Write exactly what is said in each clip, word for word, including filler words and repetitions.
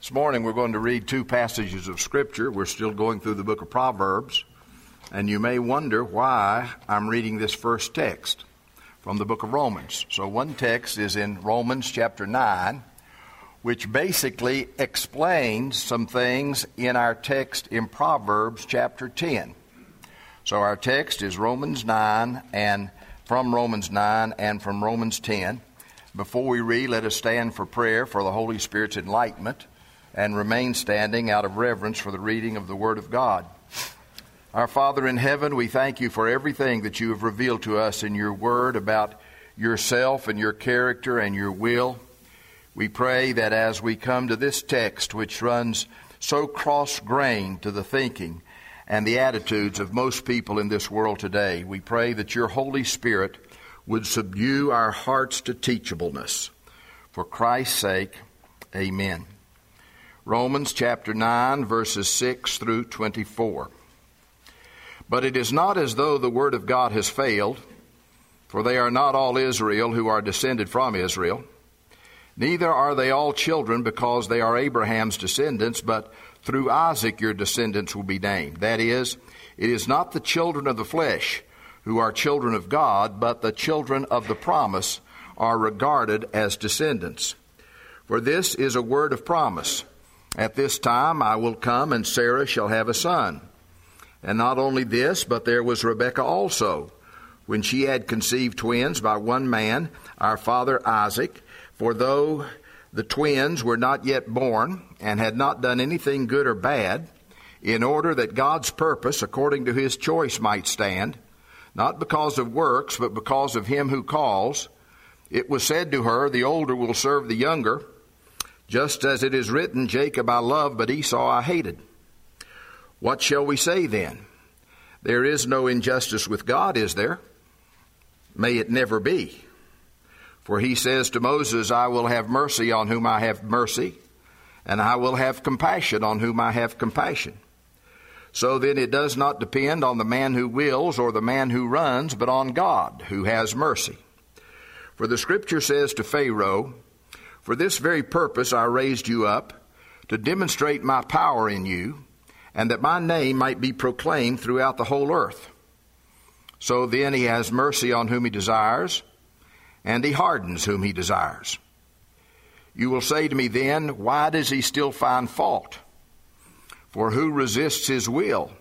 This morning we're going to read two passages of Scripture. We're still going through the book of Proverbs, and you may wonder why I'm reading this first text from the book of Romans. So one text is in Romans chapter nine, which basically explains some things in our text in Proverbs chapter ten. So our text is Romans nine, and from Romans nine and from Romans ten. Before we read, let us stand for prayer for the Holy Spirit's enlightenment and remain standing out of reverence for the reading of the Word of God. Our Father in heaven, we thank you for everything that you have revealed to us in your Word about yourself and your character and your will. We pray that as we come to this text, which runs so cross-grained to the thinking and the attitudes of most people in this world today, we pray that your Holy Spirit would subdue our hearts to teachableness. For Christ's sake, amen. Romans chapter nine, verses six through twenty-four. But it is not as though the word of God has failed, for they are not all Israel who are descended from Israel. Neither are they all children because they are Abraham's descendants, but through Isaac your descendants will be named. That is, it is not the children of the flesh who are children of God, but the children of the promise are regarded as descendants. For this is a word of promise. At this time I will come, and Sarah shall have a son. And not only this, but there was Rebekah also, when she had conceived twins by one man, our father Isaac. For though the twins were not yet born, and had not done anything good or bad, in order that God's purpose according to his choice might stand, not because of works, but because of him who calls, it was said to her, the older will serve the younger. Just as it is written, Jacob I loved, but Esau I hated. What shall we say then? There is no injustice with God, is there? May it never be. For he says to Moses, I will have mercy on whom I have mercy, and I will have compassion on whom I have compassion. So then it does not depend on the man who wills or the man who runs, but on God who has mercy. For the Scripture says to Pharaoh, for this very purpose I raised you up, to demonstrate my power in you, and that my name might be proclaimed throughout the whole earth. So then he has mercy on whom he desires, and he hardens whom he desires. You will say to me then, why does he still find fault? For who resists his will?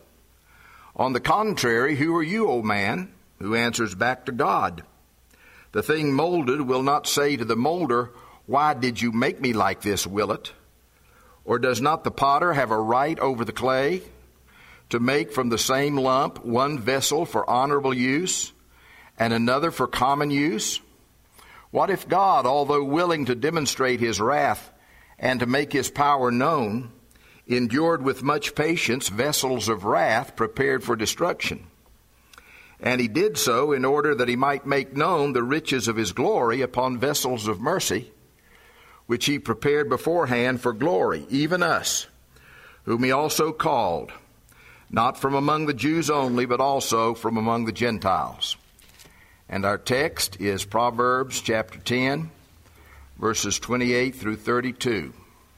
On the contrary, who are you, O man, who answers back to God? The thing molded will not say to the molder, why did you make me like this, will it? Or does not the potter have a right over the clay to make from the same lump one vessel for honorable use and another for common use? What if God, although willing to demonstrate his wrath and to make his power known, endured with much patience vessels of wrath prepared for destruction? And he did so in order that he might make known the riches of his glory upon vessels of mercy, which he prepared beforehand for glory, even us, whom he also called, not from among the Jews only, but also from among the Gentiles. And our text is Proverbs chapter ten, verses twenty-eight through thirty-two.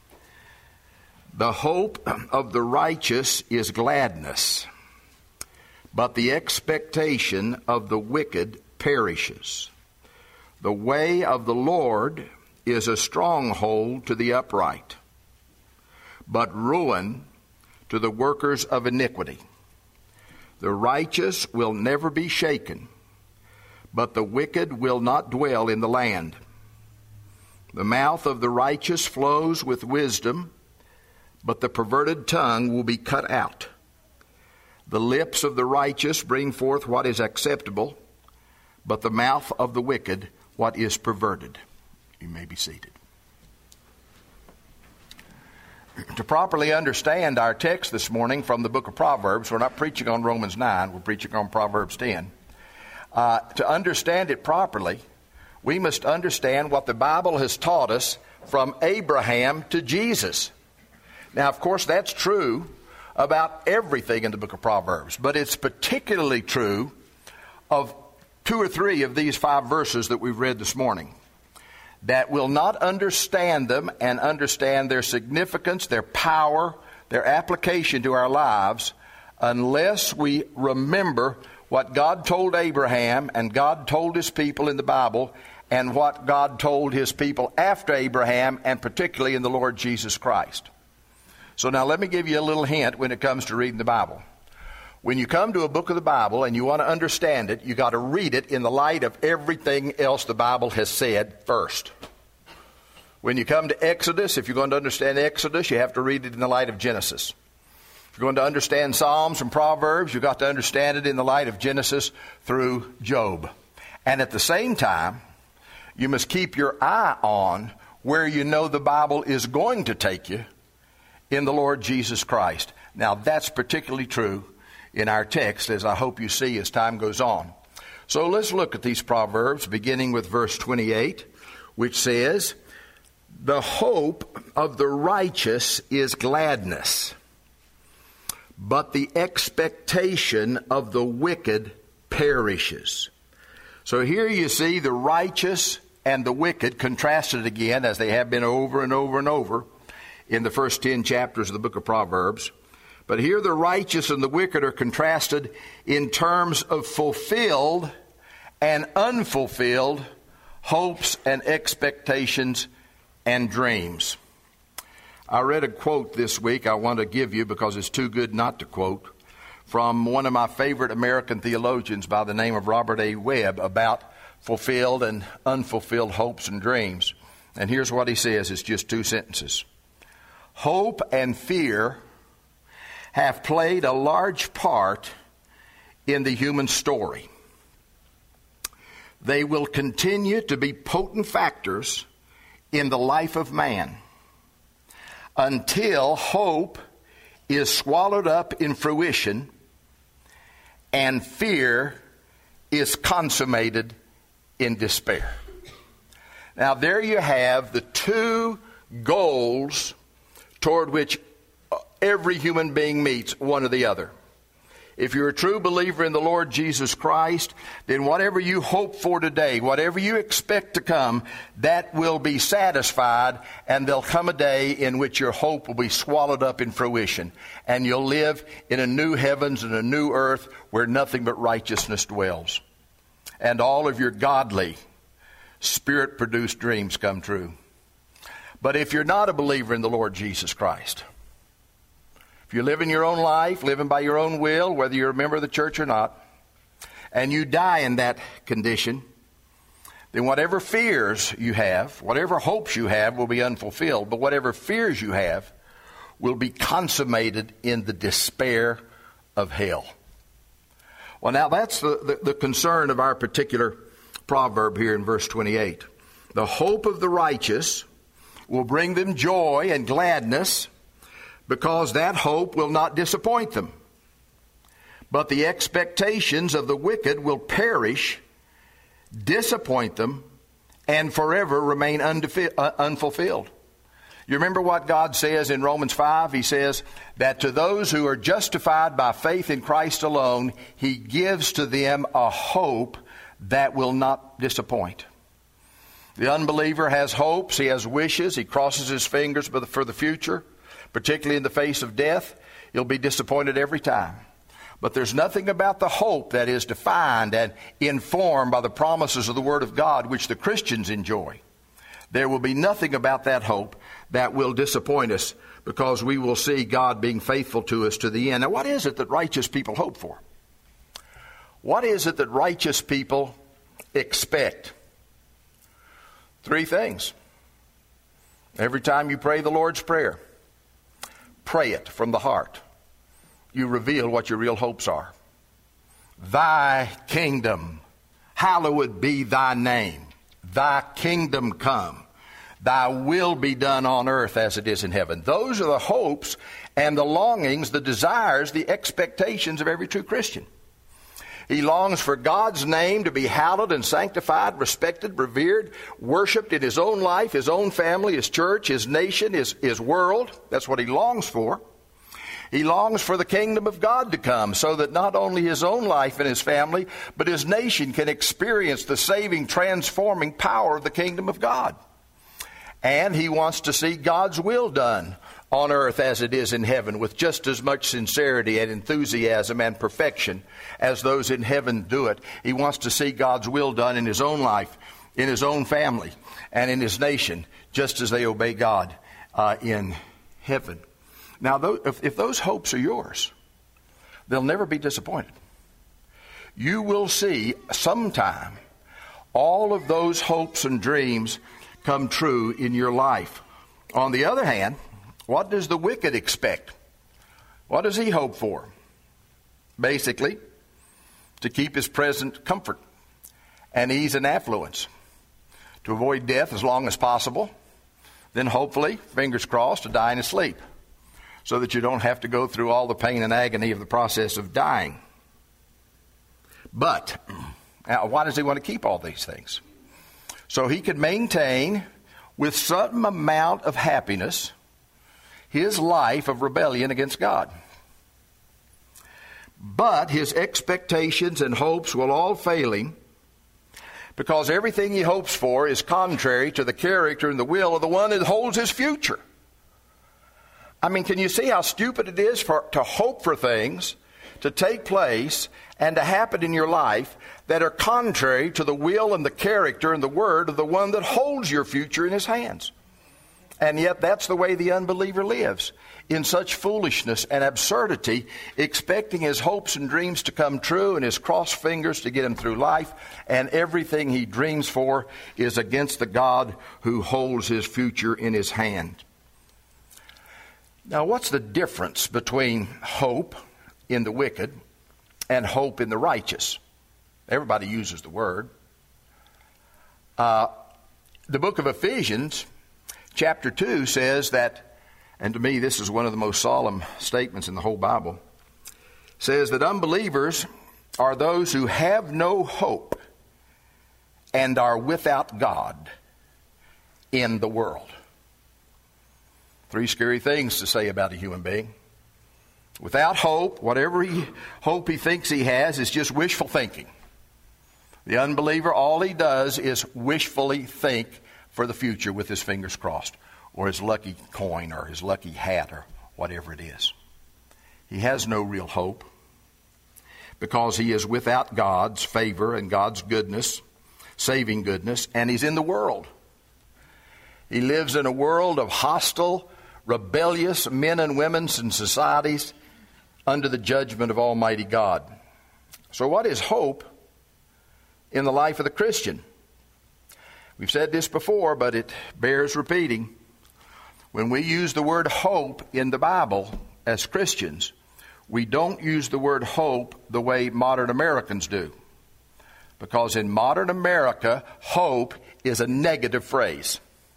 The hope of the righteous is gladness, but the expectation of the wicked perishes. The way of the Lord is a stronghold to the upright, but ruin to the workers of iniquity. The righteous will never be shaken, but the wicked will not dwell in the land. The mouth of the righteous flows with wisdom, but the perverted tongue will be cut out. The lips of the righteous bring forth what is acceptable, but the mouth of the wicked what is perverted. You may be seated. To properly understand our text this morning from the book of Proverbs, we're not preaching on Romans nine, we're preaching on Proverbs ten. Uh, to understand it properly, we must understand what the Bible has taught us from Abraham to Jesus. Now, of course, that's true about everything in the book of Proverbs, but it's particularly true of two or three of these five verses that we've read this morning. that will not understand them and understand their significance, their power, their application to our lives unless we remember what God told Abraham and God told his people in the Bible and what God told his people after Abraham, and particularly in the Lord Jesus Christ. So now let me give you a little hint when it comes to reading the Bible. When you come to a book of the Bible and you want to understand it, you got to read it in the light of everything else the Bible has said first. When you come to Exodus, if you're going to understand Exodus, you have to read it in the light of Genesis. If you're going to understand Psalms and Proverbs, you've got to understand it in the light of Genesis through Job. And at the same time, you must keep your eye on where you know the Bible is going to take you in the Lord Jesus Christ. Now, that's particularly true in our text, as I hope you see as time goes on. So let's look at these Proverbs, beginning with verse twenty-eight, which says, "The hope of the righteous is gladness, but the expectation of the wicked perishes." So here you see the righteous and the wicked contrasted again, as they have been over and over and over in the first ten chapters of the book of Proverbs. But here the righteous and the wicked are contrasted in terms of fulfilled and unfulfilled hopes and expectations and dreams. I read a quote this week I want to give you because it's too good not to quote, from one of my favorite American theologians by the name of Robert A. Webb about fulfilled and unfulfilled hopes and dreams. And here's what he says. It's just two sentences. "Hope and fear have played a large part in the human story. They will continue to be potent factors in the life of man until hope is swallowed up in fruition and fear is consummated in despair." Now there you have the two goals toward which every human being meets, one or the other. If you're a true believer in the Lord Jesus Christ, then whatever you hope for today, whatever you expect to come, that will be satisfied, and there'll come a day in which your hope will be swallowed up in fruition, and you'll live in a new heavens and a new earth where nothing but righteousness dwells. And all of your godly, Spirit-produced dreams come true. But if you're not a believer in the Lord Jesus Christ, if you're living your own life, living by your own will, whether you're a member of the church or not, and you die in that condition, then whatever fears you have, whatever hopes you have will be unfulfilled, but whatever fears you have will be consummated in the despair of hell. Well, now that's the, the, the concern of our particular proverb here in verse twenty-eight. The hope of the righteous will bring them joy and gladness, because that hope will not disappoint them. But the expectations of the wicked will perish, disappoint them, and forever remain undefi- uh, unfulfilled. You remember what God says in Romans five? He says that to those who are justified by faith in Christ alone, He gives to them a hope that will not disappoint. The unbeliever has hopes, he has wishes, he crosses his fingers for the future, particularly in the face of death. He'll be disappointed every time. But there's nothing about the hope that is defined and informed by the promises of the Word of God, which the Christians enjoy. There will be nothing about that hope that will disappoint us, because we will see God being faithful to us to the end. Now, what is it that righteous people hope for? What is it that righteous people expect? Three things. Every time you pray the Lord's Prayer, pray it from the heart. You reveal what your real hopes are. Thy kingdom, hallowed be thy name. Thy kingdom come. Thy will be done on earth as it is in heaven. Those are the hopes and the longings, the desires, the expectations of every true Christian. He longs for God's name to be hallowed and sanctified, respected, revered, worshipped in his own life, his own family, his church, his nation, his, his world. That's what he longs for. He longs for the kingdom of God to come, so that not only his own life and his family, but his nation can experience the saving, transforming power of the kingdom of God. And he wants to see God's will done on earth as it is in heaven, with just as much sincerity and enthusiasm and perfection as those in heaven do it. He wants to see God's will done in his own life, in his own family, and in his nation, just as they obey God uh, in heaven. Now, those, if, if those hopes are yours, they'll never be disappointed. You will see sometime all of those hopes and dreams come true in your life. On the other hand, what does the wicked expect? What does he hope for? Basically, to keep his present comfort and ease and affluence, to avoid death as long as possible, then hopefully, fingers crossed, to die in his sleep, so that you don't have to go through all the pain and agony of the process of dying. But, now, why does he want to keep all these things? So he could maintain with some amount of happiness his life of rebellion against God. But his expectations and hopes will all fail him, because everything he hopes for is contrary to the character and the will of the one that holds his future. I mean, can you see how stupid it is for to hope for things to take place and to happen in your life that are contrary to the will and the character and the word of the one that holds your future in his hands? And yet that's the way the unbeliever lives, in such foolishness and absurdity, expecting his hopes and dreams to come true and his crossed fingers to get him through life, and everything he dreams for is against the God who holds his future in his hand. Now, what's the difference between hope in the wicked and hope in the righteous? Everybody uses the word. Uh, the book of Ephesians, chapter two, says that, and to me this is one of the most solemn statements in the whole Bible, says that unbelievers are those who have no hope and are without God in the world. Three scary things to say about a human being. Without hope, whatever he, hope he thinks he has is just wishful thinking. The unbeliever, all he does is wishfully think for the future with his fingers crossed, or his lucky coin, or his lucky hat, or whatever it is. He has no real hope, because he is without God's favor and God's goodness, saving goodness, and he's in the world. He lives in a world of hostile, rebellious men and women and societies under the judgment of Almighty God. So what is hope in the life of the Christian? We've said this before, but it bears repeating. When we use the word hope in the Bible as Christians, we don't use the word hope the way modern Americans do. Because in modern America, hope is a negative phrase.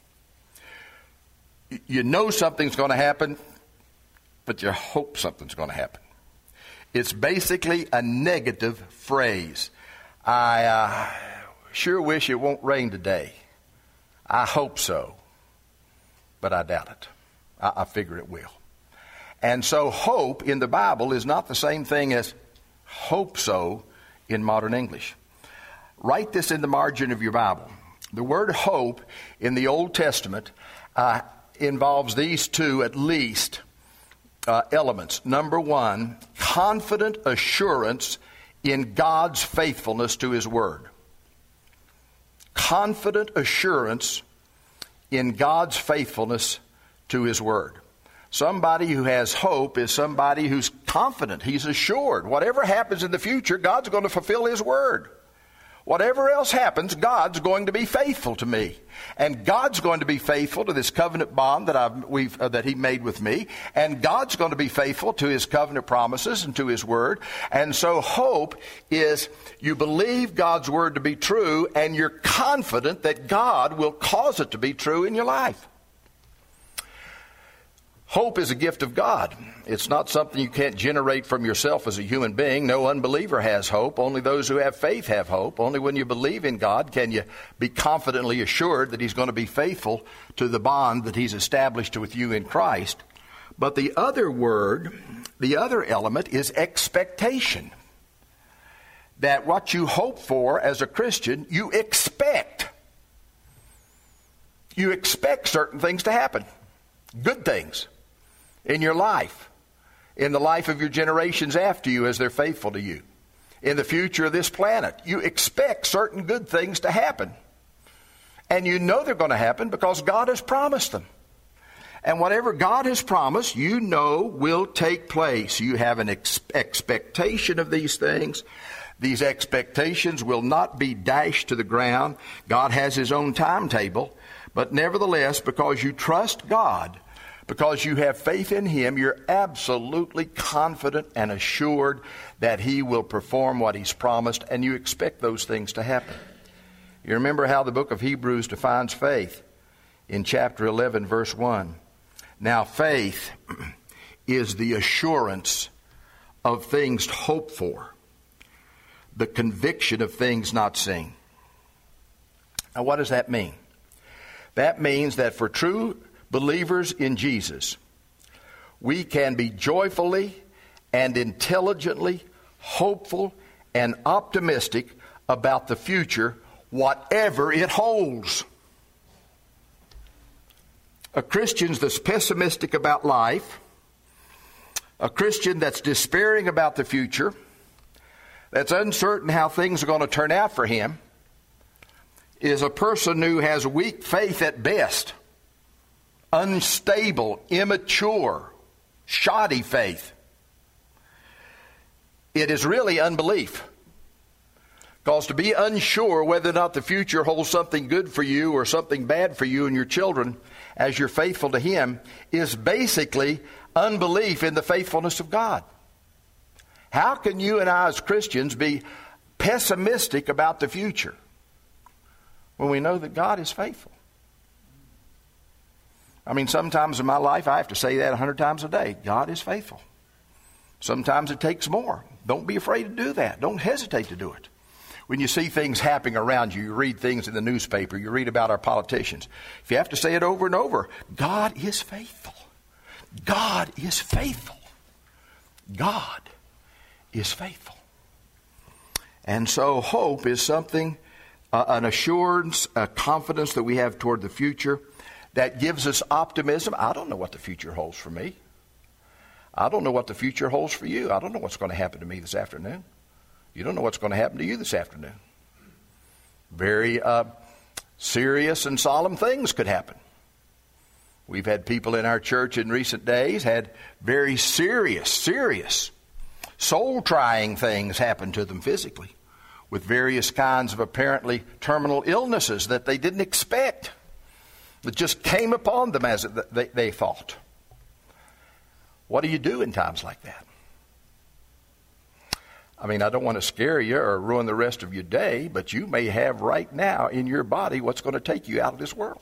You know something's going to happen, but you hope something's going to happen. It's basically a negative phrase. I uh, sure wish it won't rain today. I hope so, but I doubt it. I, I figure it will. And so hope in the Bible is not the same thing as hope so in modern English. Write this in the margin of your Bible. The word hope in the Old Testament uh, involves these two at least uh, elements. Number one, confident assurance in God's faithfulness to His Word. Confident assurance in God's faithfulness to His Word. Somebody who has hope is somebody who's confident. He's assured. Whatever happens in the future, God's going to fulfill His Word. Whatever else happens, God's going to be faithful to me. And God's going to be faithful to this covenant bond that I've, we've, uh, that He made with me. And God's going to be faithful to His covenant promises and to His Word. And so hope is you believe God's Word to be true, and you're confident that God will cause it to be true in your life. Hope is a gift of God. It's not something you can't generate from yourself as a human being. No unbeliever has hope. Only those who have faith have hope. Only when you believe in God can you be confidently assured that He's going to be faithful to the bond that He's established with you in Christ. But the other word, the other element is expectation. That what you hope for as a Christian, you expect. You expect certain things to happen, good things in your life, in the life of your generations after you as they're faithful to you, in the future of this planet. You expect certain good things to happen. And you know they're going to happen because God has promised them. And whatever God has promised, you know will take place. You have an ex- expectation of these things. These expectations will not be dashed to the ground. God has His own timetable. But nevertheless, because you trust God, because you have faith in Him, you're absolutely confident and assured that He will perform what He's promised, and you expect those things to happen. You remember how the book of Hebrews defines faith in chapter eleven, verse one. Now faith is the assurance of things hoped for, the conviction of things not seen. Now what does that mean? That means that for true believers in Jesus, we can be joyfully and intelligently hopeful and optimistic about the future, whatever it holds. A Christian that's pessimistic about life, a Christian that's despairing about the future, that's uncertain how things are going to turn out for him, is a person who has weak faith at best, unstable, immature, shoddy faith. It is really unbelief. Because to be unsure whether or not the future holds something good for you or something bad for you and your children as you're faithful to Him is basically unbelief in the faithfulness of God. How can you and I as Christians be pessimistic about the future when we know that God is faithful? I mean, sometimes in my life I have to say that a hundred times a day. God is faithful. Sometimes it takes more. Don't be afraid to do that. Don't hesitate to do it. When you see things happening around you, you read things in the newspaper, you read about our politicians. If you have to say it over and over, God is faithful. God is faithful. God is faithful. And so hope is something, uh, an assurance, a confidence that we have toward the future that gives us optimism. I don't know what the future holds for me. I don't know what the future holds for you. I don't know what's going to happen to me this afternoon. You don't know what's going to happen to you this afternoon. Very uh, serious and solemn things could happen. We've had people in our church in recent days had very serious, serious, soul-trying things happen to them physically with various kinds of apparently terminal illnesses that they didn't expect, that just came upon them as they, they thought. What do you do in times like that? I mean, I don't want to scare you or ruin the rest of your day, but you may have right now in your body what's going to take you out of this world.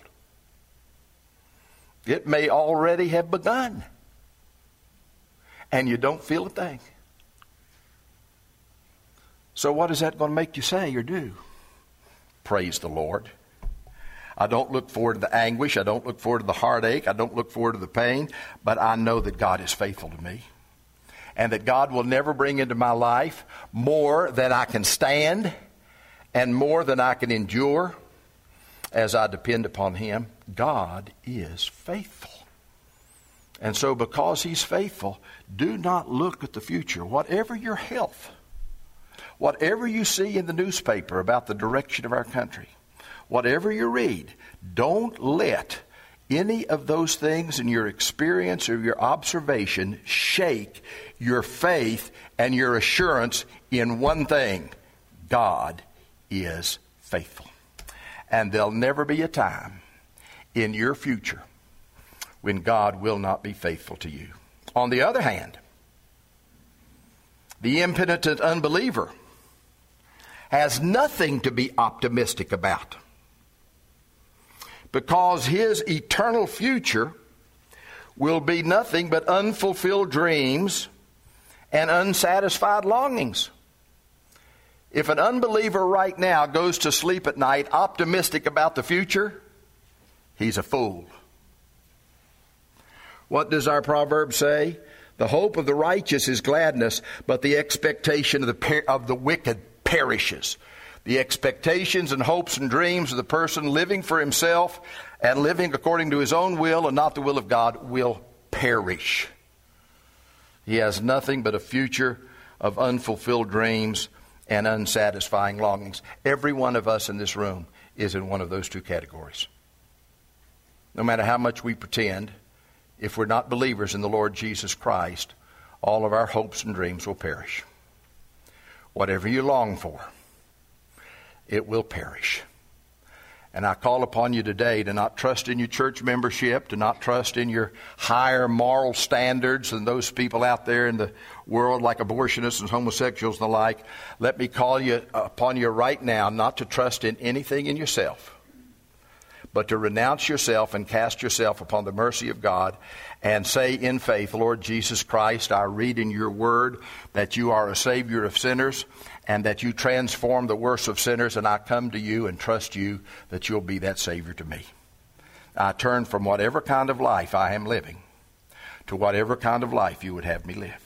It may already have begun, and you don't feel a thing. So what is that going to make you say or do? Praise the Lord. I don't look forward to the anguish. I don't look forward to the heartache. I don't look forward to the pain, but I know that God is faithful to me. And that God will never bring into my life more than I can stand and more than I can endure as I depend upon Him. God is faithful. And so because He's faithful, do not look at the future. Whatever your health, whatever you see in the newspaper about the direction of our country, whatever you read, don't let any of those things in your experience or your observation shake your faith and your assurance in one thing: God is faithful. And there'll never be a time in your future when God will not be faithful to you. On the other hand, the impenitent unbeliever has nothing to be optimistic about, because his eternal future will be nothing but unfulfilled dreams and unsatisfied longings. If an unbeliever right now goes to sleep at night optimistic about the future, he's a fool. What does our proverb say? The hope of the righteous is gladness, but the expectation of the, per- of the wicked perishes. The expectations and hopes and dreams of the person living for himself and living according to his own will and not the will of God will perish. He has nothing but a future of unfulfilled dreams and unsatisfying longings. Every one of us in this room is in one of those two categories. No matter how much we pretend, if we're not believers in the Lord Jesus Christ, all of our hopes and dreams will perish. Whatever you long for, it will perish. And I call upon you today to not trust in your church membership, to not trust in your higher moral standards than those people out there in the world like abortionists and homosexuals and the like. Let me call you upon you right now not to trust in anything in yourself, but to renounce yourself and cast yourself upon the mercy of God and say in faith, Lord Jesus Christ, I read in your word that you are a Savior of sinners and that you transform the worst of sinners, and I come to you and trust you that you'll be that Savior to me. I turn from whatever kind of life I am living to whatever kind of life you would have me live.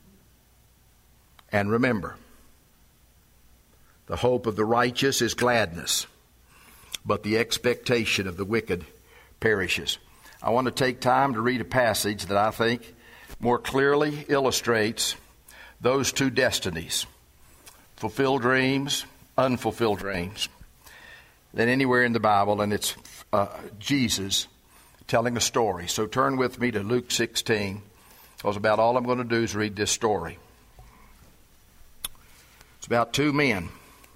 And remember, the hope of the righteous is gladness, but the expectation of the wicked perishes. I want to take time to read a passage that I think more clearly illustrates those two destinies, fulfilled dreams, unfulfilled dreams, than anywhere in the Bible, and it's uh, Jesus telling a story. So turn with me to Luke sixteen, because about all I'm going to do is read this story. It's about two men.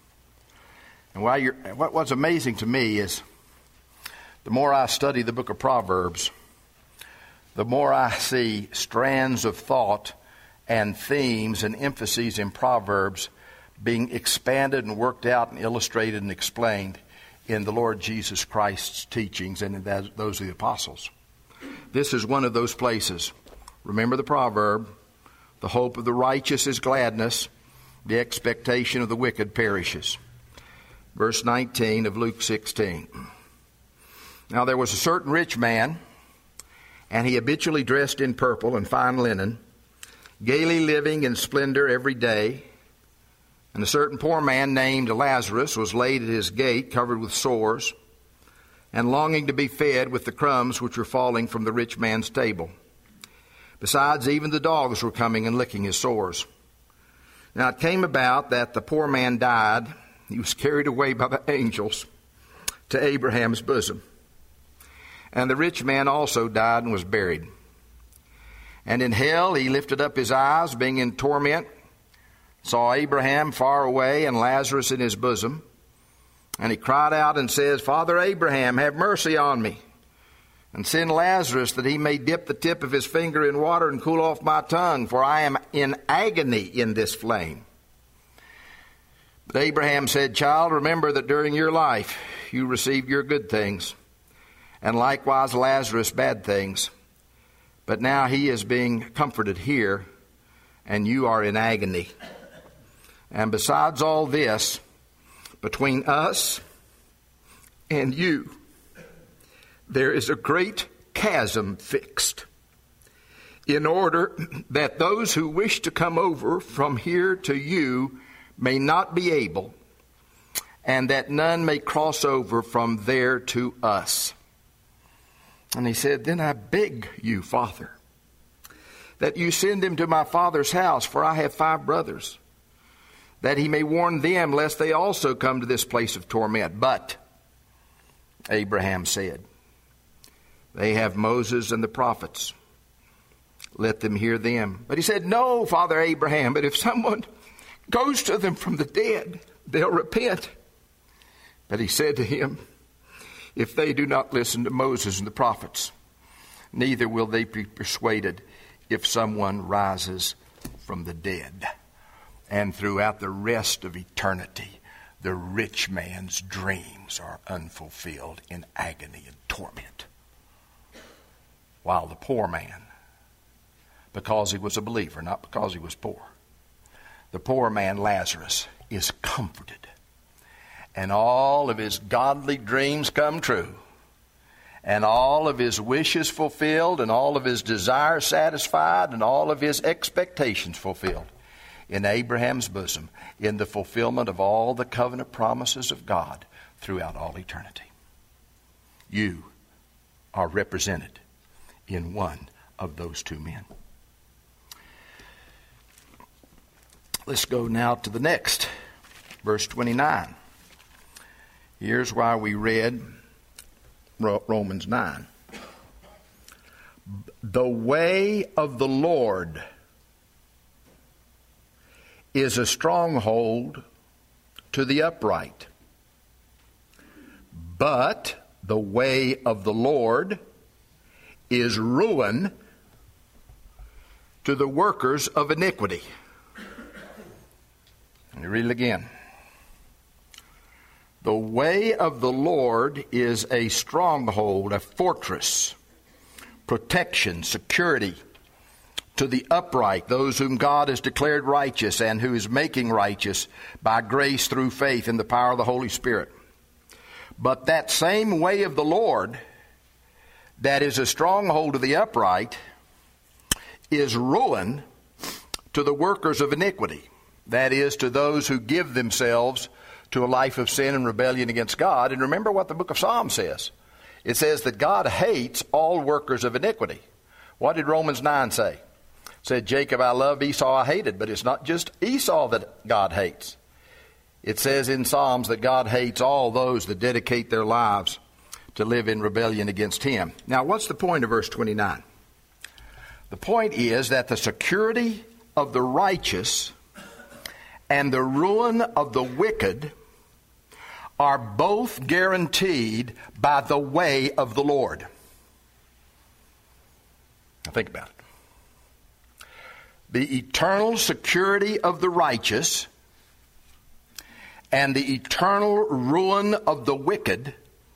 And while you're, what, what's amazing to me is the more I study the book of Proverbs, the more I see strands of thought and themes and emphases in Proverbs being expanded and worked out and illustrated and explained in the Lord Jesus Christ's teachings and in that, those of the apostles. This is one of those places. Remember the proverb, the hope of the righteous is gladness, the expectation of the wicked perishes. Verse nineteen of Luke sixteen. Now there was a certain rich man, and he habitually dressed in purple and fine linen, gaily living in splendor every day. And a certain poor man named Lazarus was laid at his gate, covered with sores, and longing to be fed with the crumbs which were falling from the rich man's table. Besides, even the dogs were coming and licking his sores. Now it came about that the poor man died. He was carried away by the angels to Abraham's bosom. And the rich man also died and was buried. And in hell he lifted up his eyes, being in torment, saw Abraham far away and Lazarus in his bosom. And he cried out and says, Father Abraham, have mercy on me, and send Lazarus that he may dip the tip of his finger in water and cool off my tongue, for I am in agony in this flame. But Abraham said, Child, remember that during your life you received your good things, and likewise Lazarus bad things. But now he is being comforted here, and you are in agony. And besides all this, between us and you, there is a great chasm fixed, in order that those who wish to come over from here to you may not be able, and that none may cross over from there to us. And he said, Then I beg you, Father, that you send him to my father's house, for I have five brothers, that he may warn them, lest they also come to this place of torment. But Abraham said, They have Moses and the prophets. Let them hear them. But he said, No, Father Abraham, but if someone goes to them from the dead, they'll repent. But he said to him, If they do not listen to Moses and the prophets, neither will they be persuaded if someone rises from the dead. And throughout the rest of eternity, the rich man's dreams are unfulfilled in agony and torment. While the poor man, because he was a believer, not because he was poor, the poor man, Lazarus, is comforted. And all of his godly dreams come true. And all of his wishes fulfilled, and all of his desires satisfied, and all of his expectations fulfilled. in Abraham's bosom in the fulfillment of all the covenant promises of God throughout all eternity. You are represented in one of those two men. Let's go now to the next, verse twenty-nine. Here's why we read Romans nine. The way of the Lord is a stronghold to the upright, but the way of the Lord is ruin to the workers of iniquity. Let me read it again. The way of the Lord is a stronghold, a fortress, protection, security to the upright, those whom God has declared righteous and who is making righteous by grace through faith in the power of the Holy Spirit. But that same way of the Lord that is a stronghold to the upright is ruin to the workers of iniquity. That is, to those who give themselves to a life of sin and rebellion against God. And remember what the book of Psalms says. It says that God hates all workers of iniquity. What did Romans nine say? It said, Jacob I loved, Esau I hated. But it's not just Esau that God hates. It says in Psalms that God hates all those that dedicate their lives to live in rebellion against Him. Now, what's the point of verse twenty-nine? The point is that the security of the righteous and the ruin of the wicked are both guaranteed by the way of the Lord. Now think about it. The eternal security of the righteous and the eternal ruin of the wicked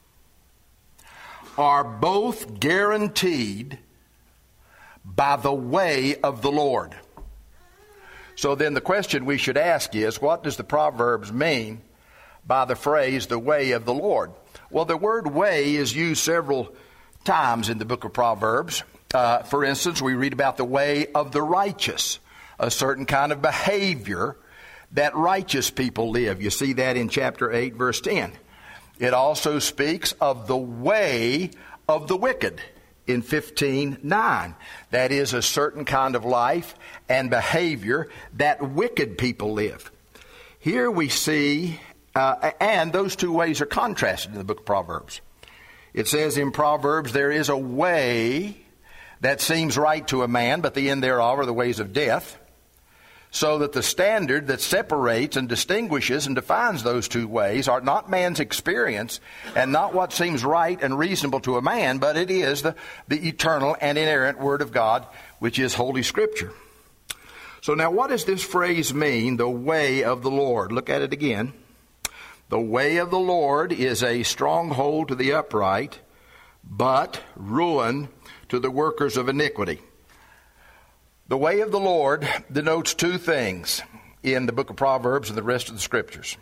are both guaranteed by the way of the Lord. So then the question we should ask is, what does the Proverbs mean by the phrase, the way of the Lord? Well, the word way is used several times in the book of Proverbs. Uh, for instance, we read about the way of the righteous, a certain kind of behavior that righteous people live. You see that in chapter eight, verse ten. It also speaks of the way of the wicked in fifteen nine. That is a certain kind of life and behavior that wicked people live. Here we see, uh, and those two ways are contrasted in the book of Proverbs. It says in Proverbs, there is a way that seems right to a man, but the end thereof are the ways of death. So that the standard that separates and distinguishes and defines those two ways are not man's experience and not what seems right and reasonable to a man, but it is the, the eternal and inerrant Word of God, which is Holy Scripture. So now what does this phrase mean, the way of the Lord? Look at it again. The way of the Lord is a stronghold to the upright, but ruin to the workers of iniquity. The way of the Lord denotes two things in the book of Proverbs and the rest of the Scriptures.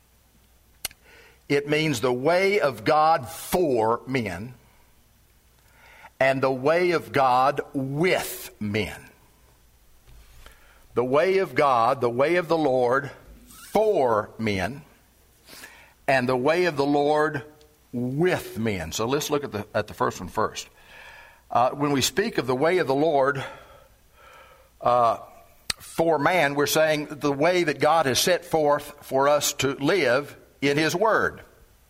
It means the way of God for men and the way of God with men. The way of God, the way of the Lord for men, and the way of the Lord with men. So let's look at the, at the first one first. Uh, when we speak of the way of the Lord Uh, for man, we're saying the way that God has set forth for us to live in His Word.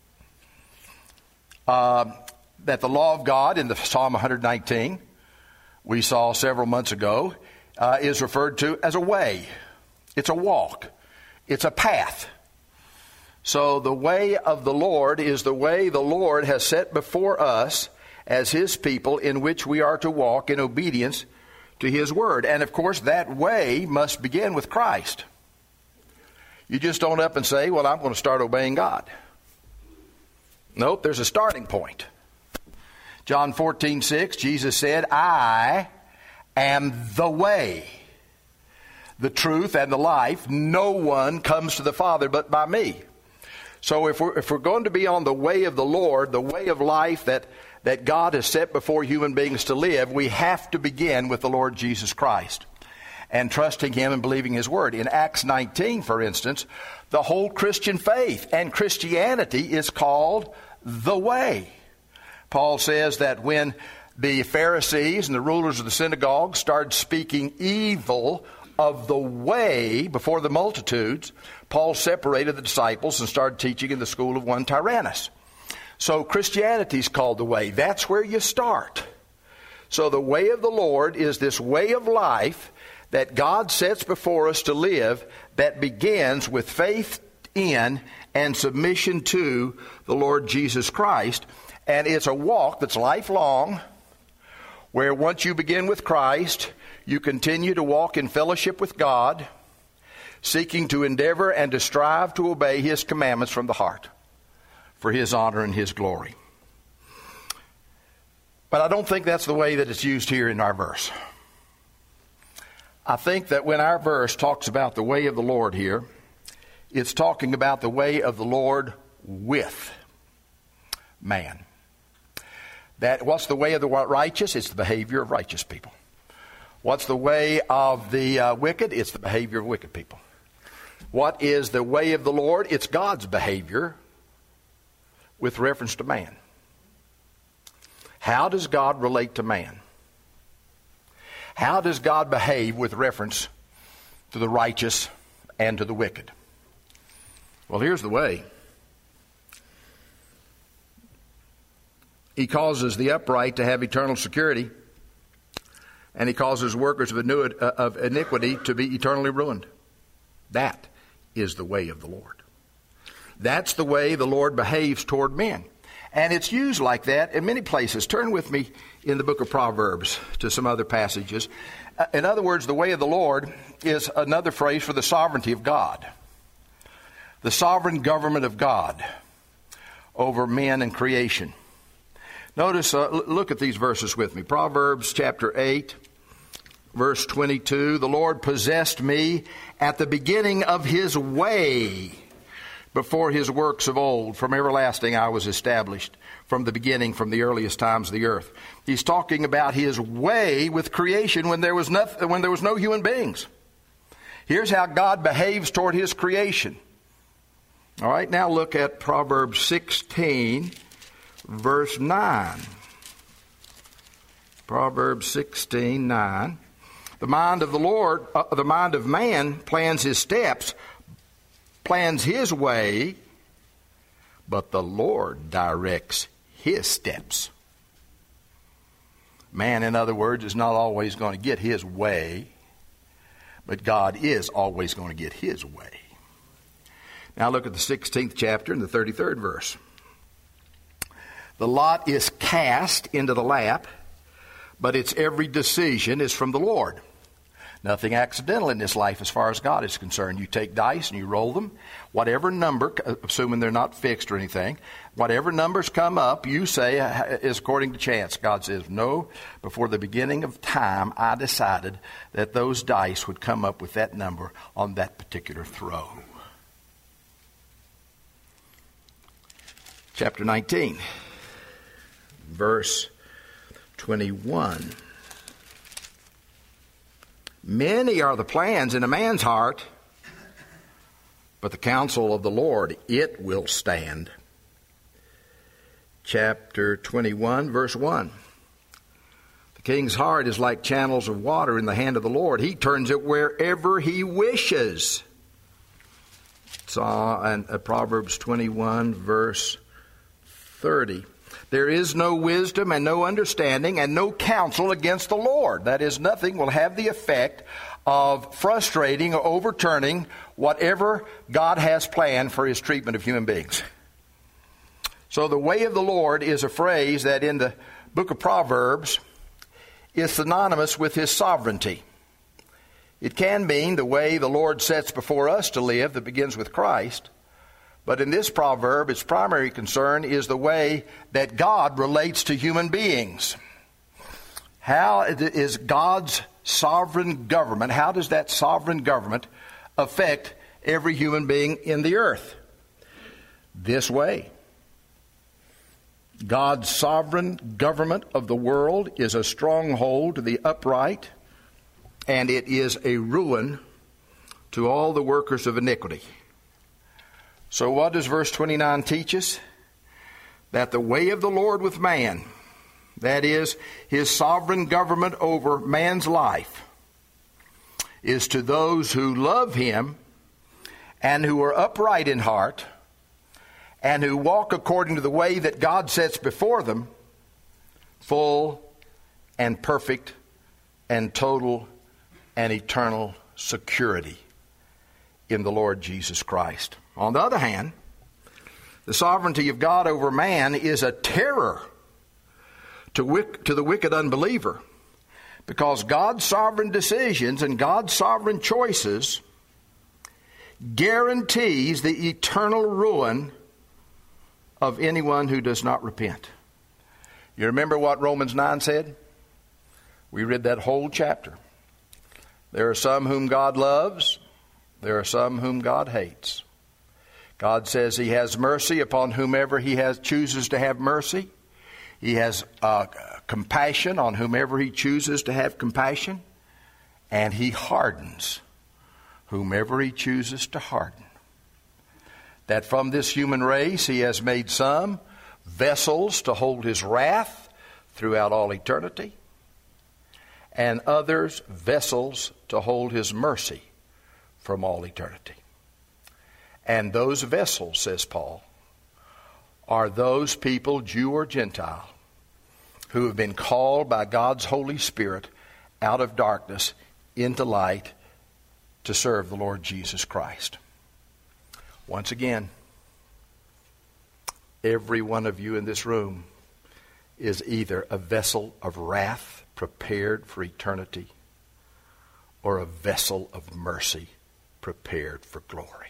Uh, that the law of God in the Psalm one nineteen, we saw several months ago, uh, is referred to as a way. It's a walk. It's a path. So the way of the Lord is the way the Lord has set before us as His people, in which we are to walk in obedience to His Word. And of course, that way must begin with Christ. You just don't up and say, well, I'm going to start obeying God. Nope, there's a starting point. John fourteen six, Jesus said, I am the way, the truth, and the life. No one comes to the Father but by me. So if we're, if we're going to be on the way of the Lord, the way of life that that God has set before human beings to live, we have to begin with the Lord Jesus Christ. and trusting Him and believing His Word. In Acts nineteen, for instance, the whole Christian faith and Christianity is called the way. Paul says that when the Pharisees and the rulers of the synagogue started speaking evil of the way before the multitudes, Paul separated the disciples and started teaching in the school of one Tyrannus. So Christianity is called the way. That's where you start. So the way of the Lord is this way of life that God sets before us to live that begins with faith in and submission to the Lord Jesus Christ. And it's a walk that's lifelong, where once you begin with Christ, you continue to walk in fellowship with God, seeking to endeavor and to strive to obey His commandments from the heart for His honor and His glory. But I don't think that's the way that it's used here in our verse. I think that when our verse talks about the way of the Lord here, it's talking about the way of the Lord with man. That what's the way of the righteous? It's the behavior of righteous people. What's the way of the uh, wicked? It's the behavior of wicked people. What is the way of the Lord? It's God's behavior with reference to man. How does God relate to man? How does God behave with reference to the righteous and to the wicked? Well, here's the way. He causes the upright to have eternal security, and He causes workers of iniquity to be eternally ruined. That is the way of the Lord. That's the way the Lord behaves toward men. And it's used like that in many places. Turn with me in the book of Proverbs to some other passages. In other words, the way of the Lord is another phrase for the sovereignty of God. The sovereign government of God over men and creation. Notice, uh, look at these verses with me. Proverbs chapter eight, verse twenty-two. The Lord possessed me at the beginning of His way, before His works of old. From everlasting I was established, from the beginning, from the earliest times of the earth. He's talking about His way with creation when there was nothing, when there was no human beings. Here's how God behaves toward His creation. All right, now look at Proverbs sixteen, verse nine. Proverbs sixteen, nine. The mind of the Lord, uh, the mind of man plans his steps, plans his way, but the Lord directs his steps. Man, in other words, is not always going to get his way, but God is always going to get His way. Now look at the sixteenth chapter and the thirty-third verse. The lot is cast into the lap, but its every decision is from the Lord. Nothing accidental in this life as far as God is concerned. You take dice and you roll them. Whatever number, assuming they're not fixed or anything, whatever numbers come up, you say is according to chance. God says, no, before the beginning of time, I decided that those dice would come up with that number on that particular throw. Chapter nineteen, verse twenty-one. Many are the plans in a man's heart, but the counsel of the Lord, it will stand. Chapter twenty-one, verse one. The king's heart is like channels of water in the hand of the Lord. He turns it wherever He wishes. It's uh, uh, Proverbs twenty-one, verse thirty. There is no wisdom and no understanding and no counsel against the Lord. That is, nothing will have the effect of frustrating or overturning whatever God has planned for His treatment of human beings. So the way of the Lord is a phrase that in the book of Proverbs is synonymous with His sovereignty. It can mean the way the Lord sets before us to live that begins with Christ. But in this proverb, its primary concern is the way that God relates to human beings. How is God's sovereign government, how does that sovereign government affect every human being in the earth? This way. God's sovereign government of the world is a stronghold to the upright and it is a ruin to all the workers of iniquity. So what does verse twenty-nine teach us? That the way of the Lord with man, that is, his sovereign government over man's life, is to those who love him and who are upright in heart and who walk according to the way that God sets before them, full and perfect and total and eternal security in the Lord Jesus Christ. On the other hand, the sovereignty of God over man is a terror to, wick, to the wicked unbeliever, because God's sovereign decisions and God's sovereign choices guarantees the eternal ruin of anyone who does not repent. You remember what Romans nine said? We read that whole chapter. There are some whom God loves. There are some whom God hates. God says he has mercy upon whomever he has chooses to have mercy. He has uh, compassion on whomever he chooses to have compassion. And he hardens whomever he chooses to harden. That from this human race he has made some vessels to hold his wrath throughout all eternity, and others vessels to hold his mercy from all eternity. And those vessels, says Paul, are those people, Jew or Gentile, who have been called by God's Holy Spirit out of darkness into light to serve the Lord Jesus Christ. Once again, every one of you in this room is either a vessel of wrath prepared for eternity or a vessel of mercy prepared for glory.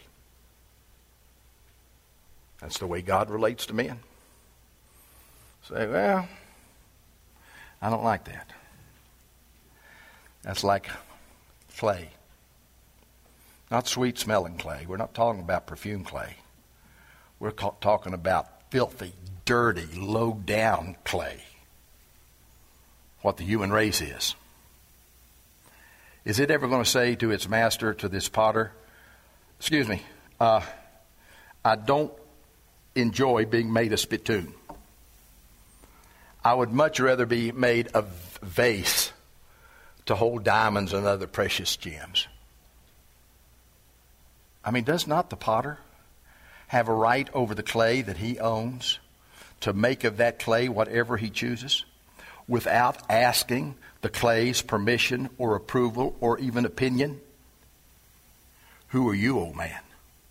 That's the way God relates to men. Say, well, I don't like that. That's like clay. Not sweet-smelling clay. We're not talking about perfume clay. We're ca- talking about filthy, dirty, low-down clay. What the human race is. Is it ever going to say to its master, to this potter, excuse me, uh, I don't enjoy being made a spittoon. I would much rather be made a vase to hold diamonds and other precious gems. I mean, does not the potter have a right over the clay that he owns to make of that clay whatever he chooses without asking the clay's permission or approval or even opinion? Who are you, old man,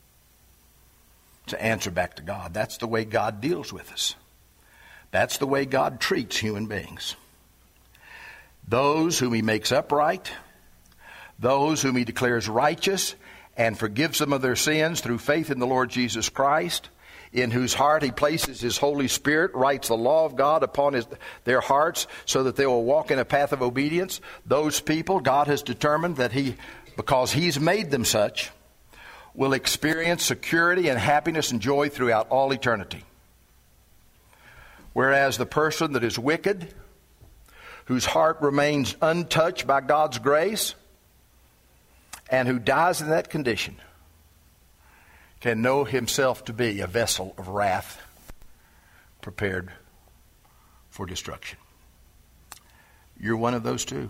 to answer back to God? That's the way God deals with us. That's the way God treats human beings. Those whom he makes upright, those whom he declares righteous and forgives them of their sins through faith in the Lord Jesus Christ, in whose heart he places his Holy Spirit, writes the law of God upon his, their hearts so that they will walk in a path of obedience. Those people, God has determined that he, because he's made them such, will experience security and happiness and joy throughout all eternity. Whereas the person that is wicked, whose heart remains untouched by God's grace, and who dies in that condition, can know himself to be a vessel of wrath prepared for destruction. You're one of those two.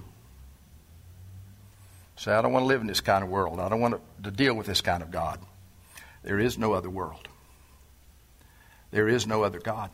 Say, I don't want to live in this kind of world. I don't want to, to deal with this kind of God. There is no other world. There is no other God.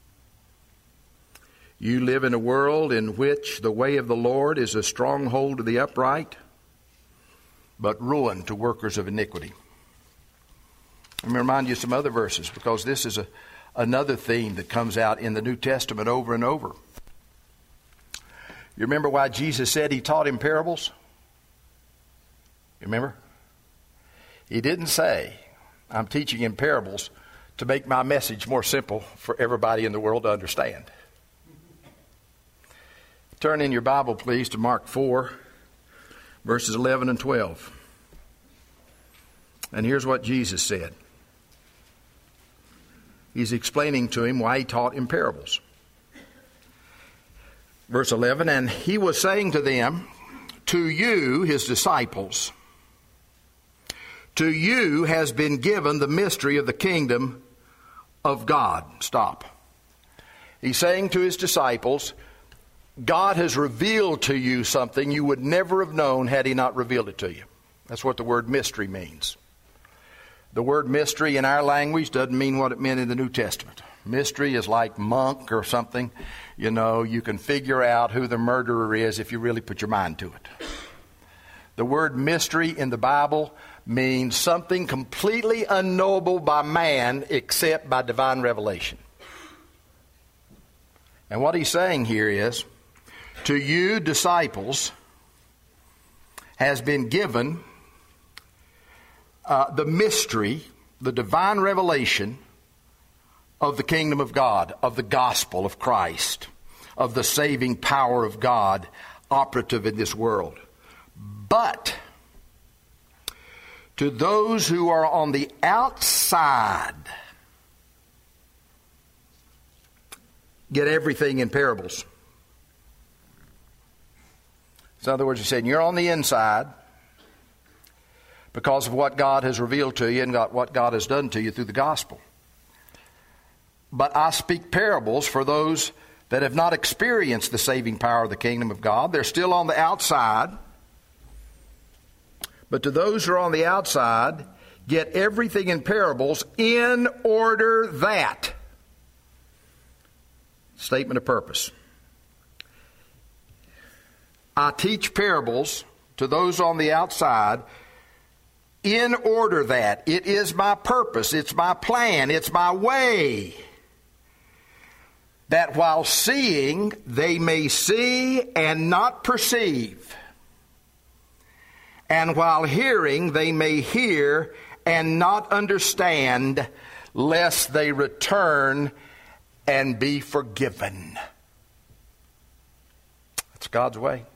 You live in a world in which the way of the Lord is a stronghold to the upright, but ruin to workers of iniquity. Let me remind you some other verses, because this is a, another theme that comes out in the New Testament over and over. You remember why Jesus said he taught in parables? You remember? He didn't say, I'm teaching in parables to make my message more simple for everybody in the world to understand. Turn in your Bible, please, to Mark four, verses eleven and twelve. And here's what Jesus said. He's explaining to him why he taught in parables. Verse eleven, and he was saying to them, to you, his disciples, to you has been given the mystery of the kingdom of God. Stop. He's saying to his disciples, God has revealed to you something you would never have known had he not revealed it to you. That's what the word mystery means. The word mystery in our language doesn't mean what it meant in the New Testament. Mystery is like monk or something. You know, you can figure out who the murderer is if you really put your mind to it. The word mystery in the Bible means something completely unknowable by man except by divine revelation. And what he's saying here is, to you disciples has been given uh, the mystery, the divine revelation of the kingdom of God, of the gospel of Christ, of the saving power of God operative in this world. But to those who are on the outside, get everything in parables. So in other words, he's saying you're on the inside because of what God has revealed to you and what God has done to you through the gospel. But I speak parables for those that have not experienced the saving power of the kingdom of God. They're still on the outside. But to those who are on the outside, get everything in parables in order that. Statement of purpose. I teach parables to those on the outside in order that. It is my purpose, it's my plan, it's my way, that while seeing they may see and not perceive, and while hearing they may hear and not understand, lest they return and be forgiven. That's God's way.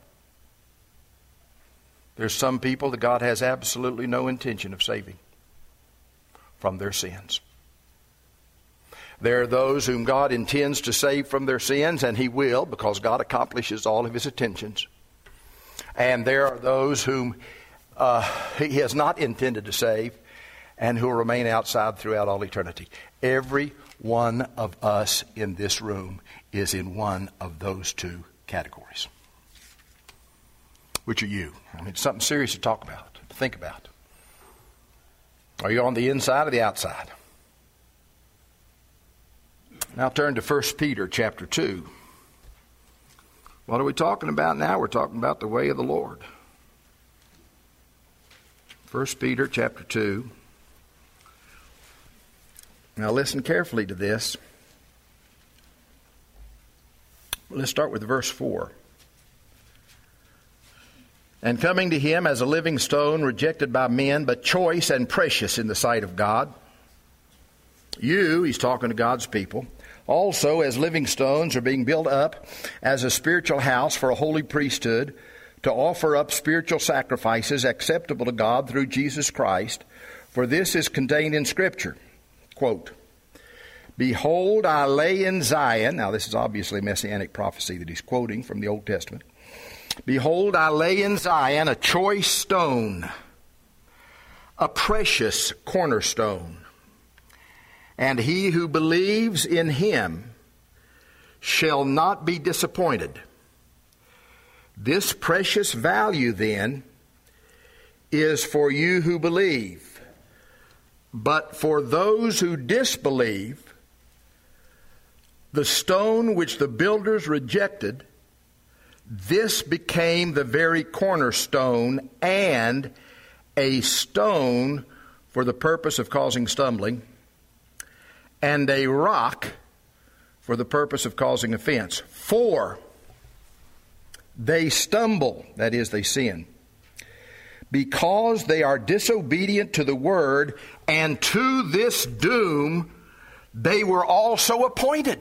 There's some people that God has absolutely no intention of saving from their sins. There are those whom God intends to save from their sins, and He will, because God accomplishes all of His intentions. And there are those whom uh, He has not intended to save, and who will remain outside throughout all eternity. Every one of us in this room is in one of those two categories. Which are you? I mean, it's something serious to talk about, to think about. Are you on the inside or the outside? Now turn to First Peter chapter two. What are we talking about now? We're talking about the way of the Lord. First Peter chapter two. Now listen carefully to this. Let's start with verse four. And coming to him as a living stone, rejected by men, but choice and precious in the sight of God. You, he's talking to God's people, also as living stones are being built up as a spiritual house for a holy priesthood, to offer up spiritual sacrifices acceptable to God through Jesus Christ. For this is contained in Scripture. Quote, Behold, I lay in Zion. Now this is obviously messianic prophecy that he's quoting from the Old Testament. Behold, I lay in Zion a choice stone, a precious cornerstone, and he who believes in him shall not be disappointed. This precious value, then, is for you who believe, but for those who disbelieve, the stone which the builders rejected, this became the very cornerstone and a stone for the purpose of causing stumbling, and a rock for the purpose of causing offense. For they stumble, that is, they sin, because they are disobedient to the word, and to this doom they were also appointed.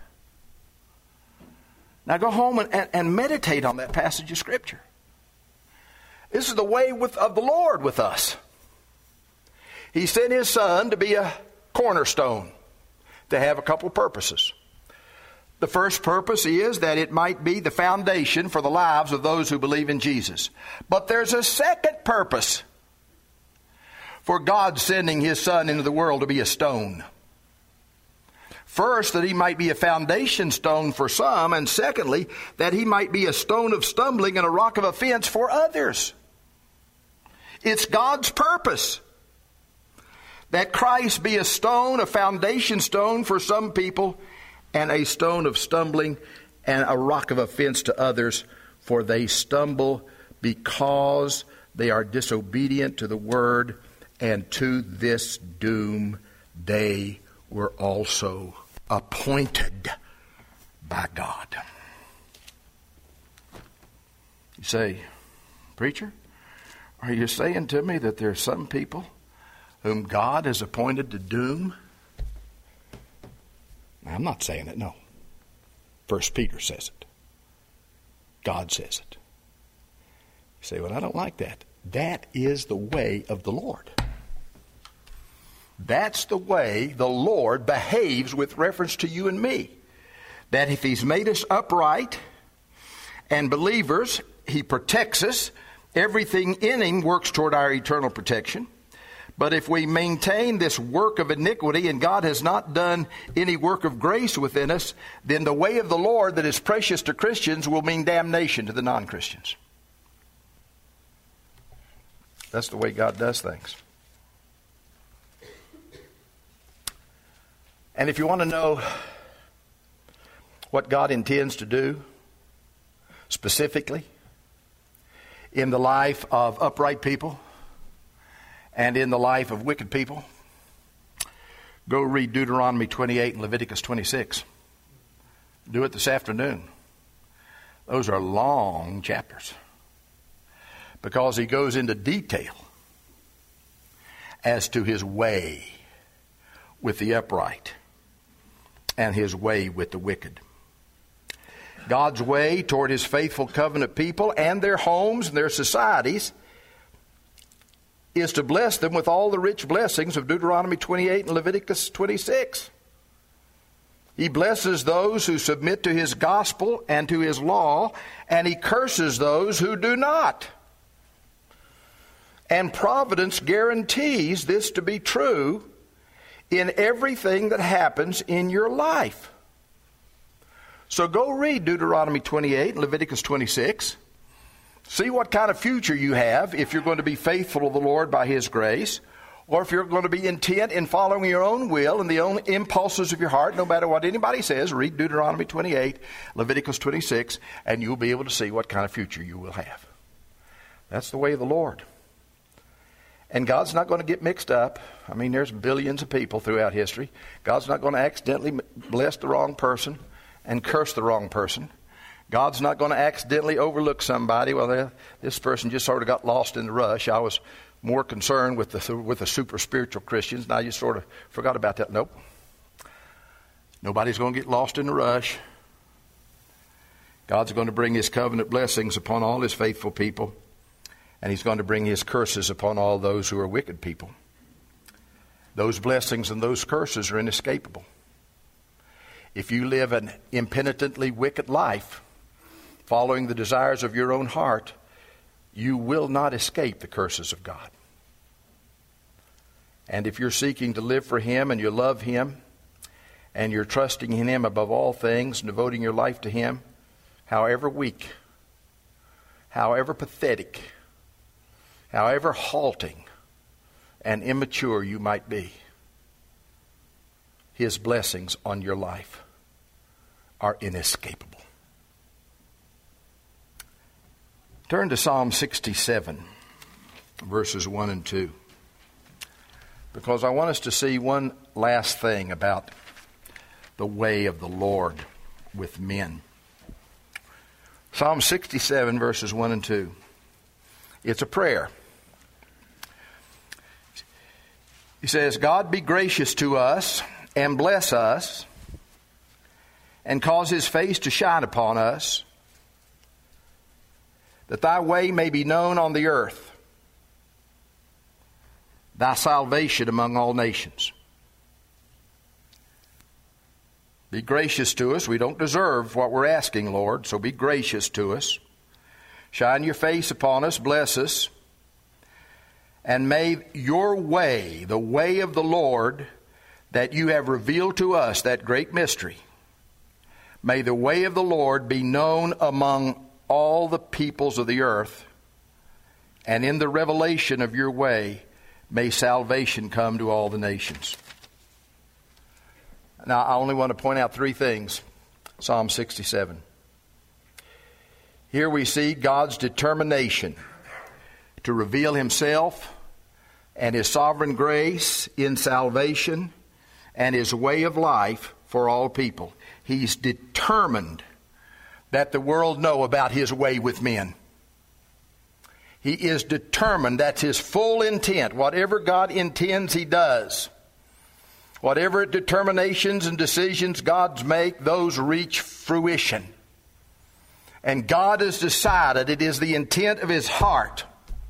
Now go home and, and, and meditate on that passage of Scripture. This is the way with, of the Lord with us. He sent His Son to be a cornerstone, to have a couple of purposes. The first purpose is that it might be the foundation for the lives of those who believe in Jesus. But there's a second purpose for God sending His Son into the world to be a stone. First, that He might be a foundation stone for some, and secondly, that He might be a stone of stumbling and a rock of offense for others. It's God's purpose that Christ be a stone, a foundation stone for some people, and a stone of stumbling and a rock of offense to others, for they stumble because they are disobedient to the word, and to this doom they were also appointed by God. You say, preacher, are you saying to me that there are some people whom God has appointed to doom? Now, I'm not saying it, no. First Peter says it. God says it. You say, well, I don't like that. That is the way of the Lord. That's the way the Lord behaves with reference to you and me. That if He's made us upright and believers, He protects us. Everything in Him works toward our eternal protection. But if we maintain this work of iniquity and God has not done any work of grace within us, then the way of the Lord that is precious to Christians will mean damnation to the non-Christians. That's the way God does things. And if you want to know what God intends to do specifically in the life of upright people and in the life of wicked people, go read Deuteronomy twenty-eight and Leviticus twenty-six. Do it this afternoon. Those are long chapters because he goes into detail as to his way with the upright and his way with the wicked. God's way toward His faithful covenant people and their homes and their societies is to bless them with all the rich blessings of Deuteronomy twenty-eight and Leviticus twenty-six. He blesses those who submit to His gospel and to His law, and He curses those who do not. And providence guarantees this to be true in everything that happens in your life. So go read Deuteronomy twenty-eight and Leviticus twenty-six. See what kind of future you have if you're going to be faithful to the Lord by His grace, or if you're going to be intent in following your own will and the own impulses of your heart, no matter what anybody says. Read Deuteronomy twenty-eight, Leviticus twenty-six, and you'll be able to see what kind of future you will have. That's the way of the Lord. And God's not going to get mixed up. I mean, there's billions of people throughout history. God's not going to accidentally bless the wrong person and curse the wrong person. God's not going to accidentally overlook somebody. Well, this person just sort of got lost in the rush. I was more concerned with the with the super spiritual Christians, and I just sort of forgot about that. Nope. Nobody's going to get lost in the rush. God's going to bring His covenant blessings upon all His faithful people, and He's going to bring His curses upon all those who are wicked people. Those blessings and those curses are inescapable. If you live an impenitently wicked life, following the desires of your own heart, you will not escape the curses of God. And if you're seeking to live for Him and you love Him and you're trusting in Him above all things, devoting your life to Him, however weak, however pathetic, however halting and immature you might be, His blessings on your life are inescapable. Turn to Psalm sixty-seven, verses one and two, because I want us to see one last thing about the way of the Lord with men. Psalm sixty-seven, verses one and two. It's a prayer. He says, God be gracious to us and bless us and cause His face to shine upon us, that Thy way may be known on the earth, Thy salvation among all nations. Be gracious to us. We don't deserve what we're asking, Lord, so be gracious to us. Shine your face upon us, bless us, and may your way, the way of the Lord that you have revealed to us, that great mystery, may the way of the Lord be known among all the peoples of the earth, and in the revelation of your way, may salvation come to all the nations. Now, I only want to point out three things. Psalm sixty-seven. Here we see God's determination to reveal himself and his sovereign grace in salvation and his way of life for all people. He's determined that the world know about his way with men. He is determined. That's his full intent. Whatever God intends, he does. Whatever determinations and decisions God makes, those reach fruition. And God has decided, it is the intent of his heart,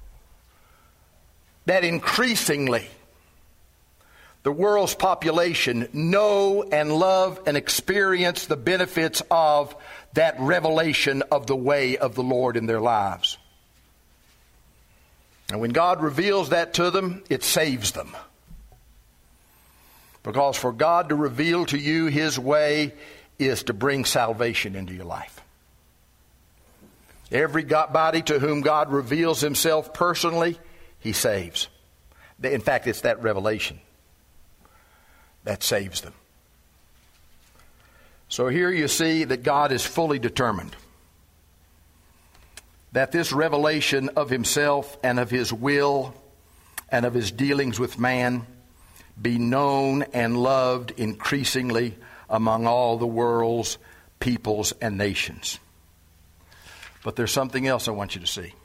that increasingly the world's population know and love and experience the benefits of that revelation of the way of the Lord in their lives. And when God reveals that to them, it saves them. Because for God to reveal to you his way is to bring salvation into your life. Every body to whom God reveals himself personally, he saves. In fact, it's that revelation that saves them. So here you see that God is fully determined that this revelation of himself and of his will and of his dealings with man be known and loved increasingly among all the world's peoples and nations. But there's something else I want you to see.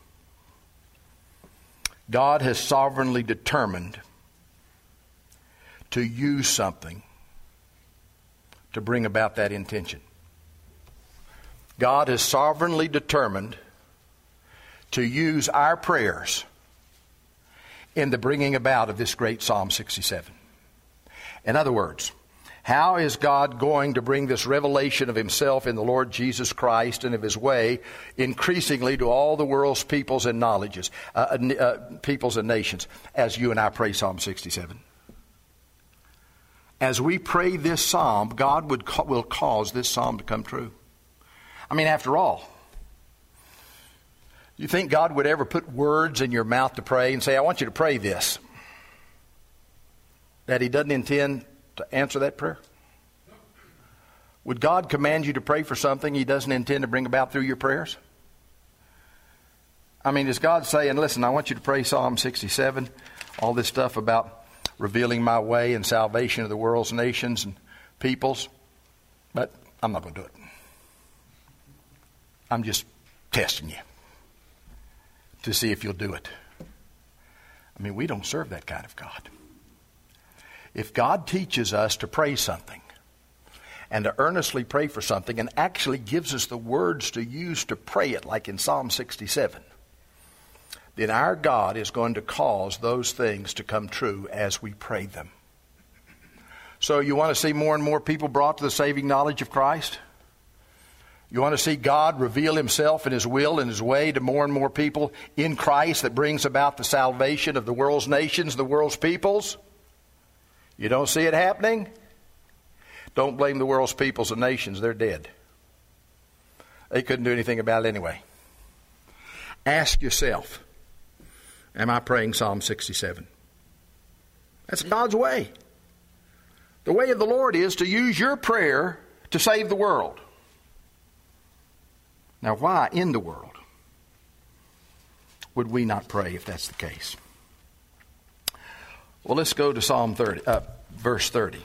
God has sovereignly determined to use something to bring about that intention. God has sovereignly determined to use our prayers in the bringing about of this great Psalm sixty-seven. In other words, how is God going to bring this revelation of himself in the Lord Jesus Christ and of his way increasingly to all the world's peoples and knowledges, uh, uh, peoples and nations, as you and I pray Psalm sixty-seven? As we pray this psalm, God would ca- will cause this psalm to come true. I mean, after all, you think God would ever put words in your mouth to pray and say, I want you to pray this, that he doesn't intend to answer that prayer? Would God command you to pray for something he doesn't intend to bring about through your prayers? I mean, is God saying, listen, I want you to pray Psalm sixty-seven, all this stuff about revealing my way and salvation of the world's nations and peoples, but I'm not going to do it. I'm just testing you to see if you'll do it. I mean, we don't serve that kind of God. If God teaches us to pray something and to earnestly pray for something and actually gives us the words to use to pray it, like in Psalm sixty-seven, then our God is going to cause those things to come true as we pray them. So you want to see more and more people brought to the saving knowledge of Christ? You want to see God reveal himself and his will and his way to more and more people in Christ that brings about the salvation of the world's nations, the world's peoples? You don't see it happening? Don't blame the world's peoples and nations. They're dead. They couldn't do anything about it anyway. Ask yourself, am I praying Psalm sixty-seven? That's God's way. The way of the Lord is to use your prayer to save the world. Now, why in the world would we not pray if that's the case? Well, let's go to Psalm thirty, uh, verse thirty.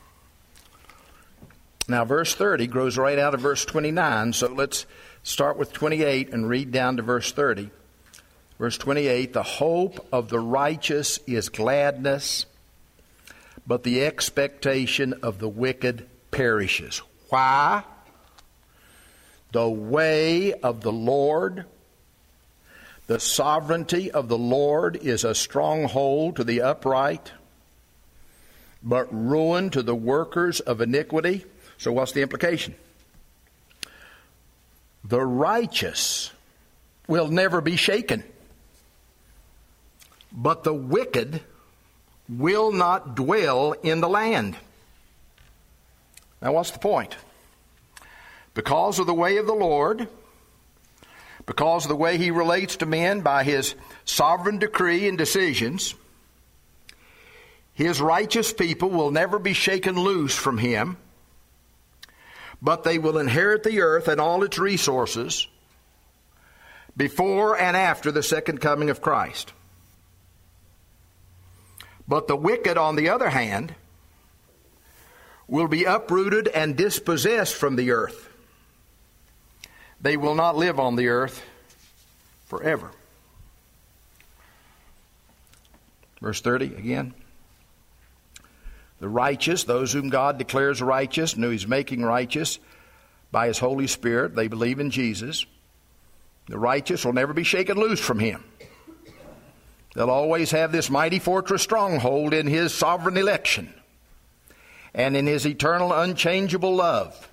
Now, verse thirty grows right out of verse twenty-nine, so let's start with twenty-eight and read down to verse thirty. Verse twenty-eight, the hope of the righteous is gladness, but the expectation of the wicked perishes. Why? The way of the Lord, the sovereignty of the Lord is a stronghold to the upright, but ruin to the workers of iniquity. So what's the implication? The righteous will never be shaken, but the wicked will not dwell in the land. Now what's the point? Because of the way of the Lord, because of the way He relates to men by His sovereign decree and decisions, His righteous people will never be shaken loose from Him, but they will inherit the earth and all its resources before and after the second coming of Christ. But the wicked, on the other hand, will be uprooted and dispossessed from the earth. They will not live on the earth forever. Verse thirty again. The righteous, those whom God declares righteous and who He's making righteous by His Holy Spirit, they believe in Jesus. The righteous will never be shaken loose from Him. They'll always have this mighty fortress stronghold in His sovereign election and in His eternal unchangeable love.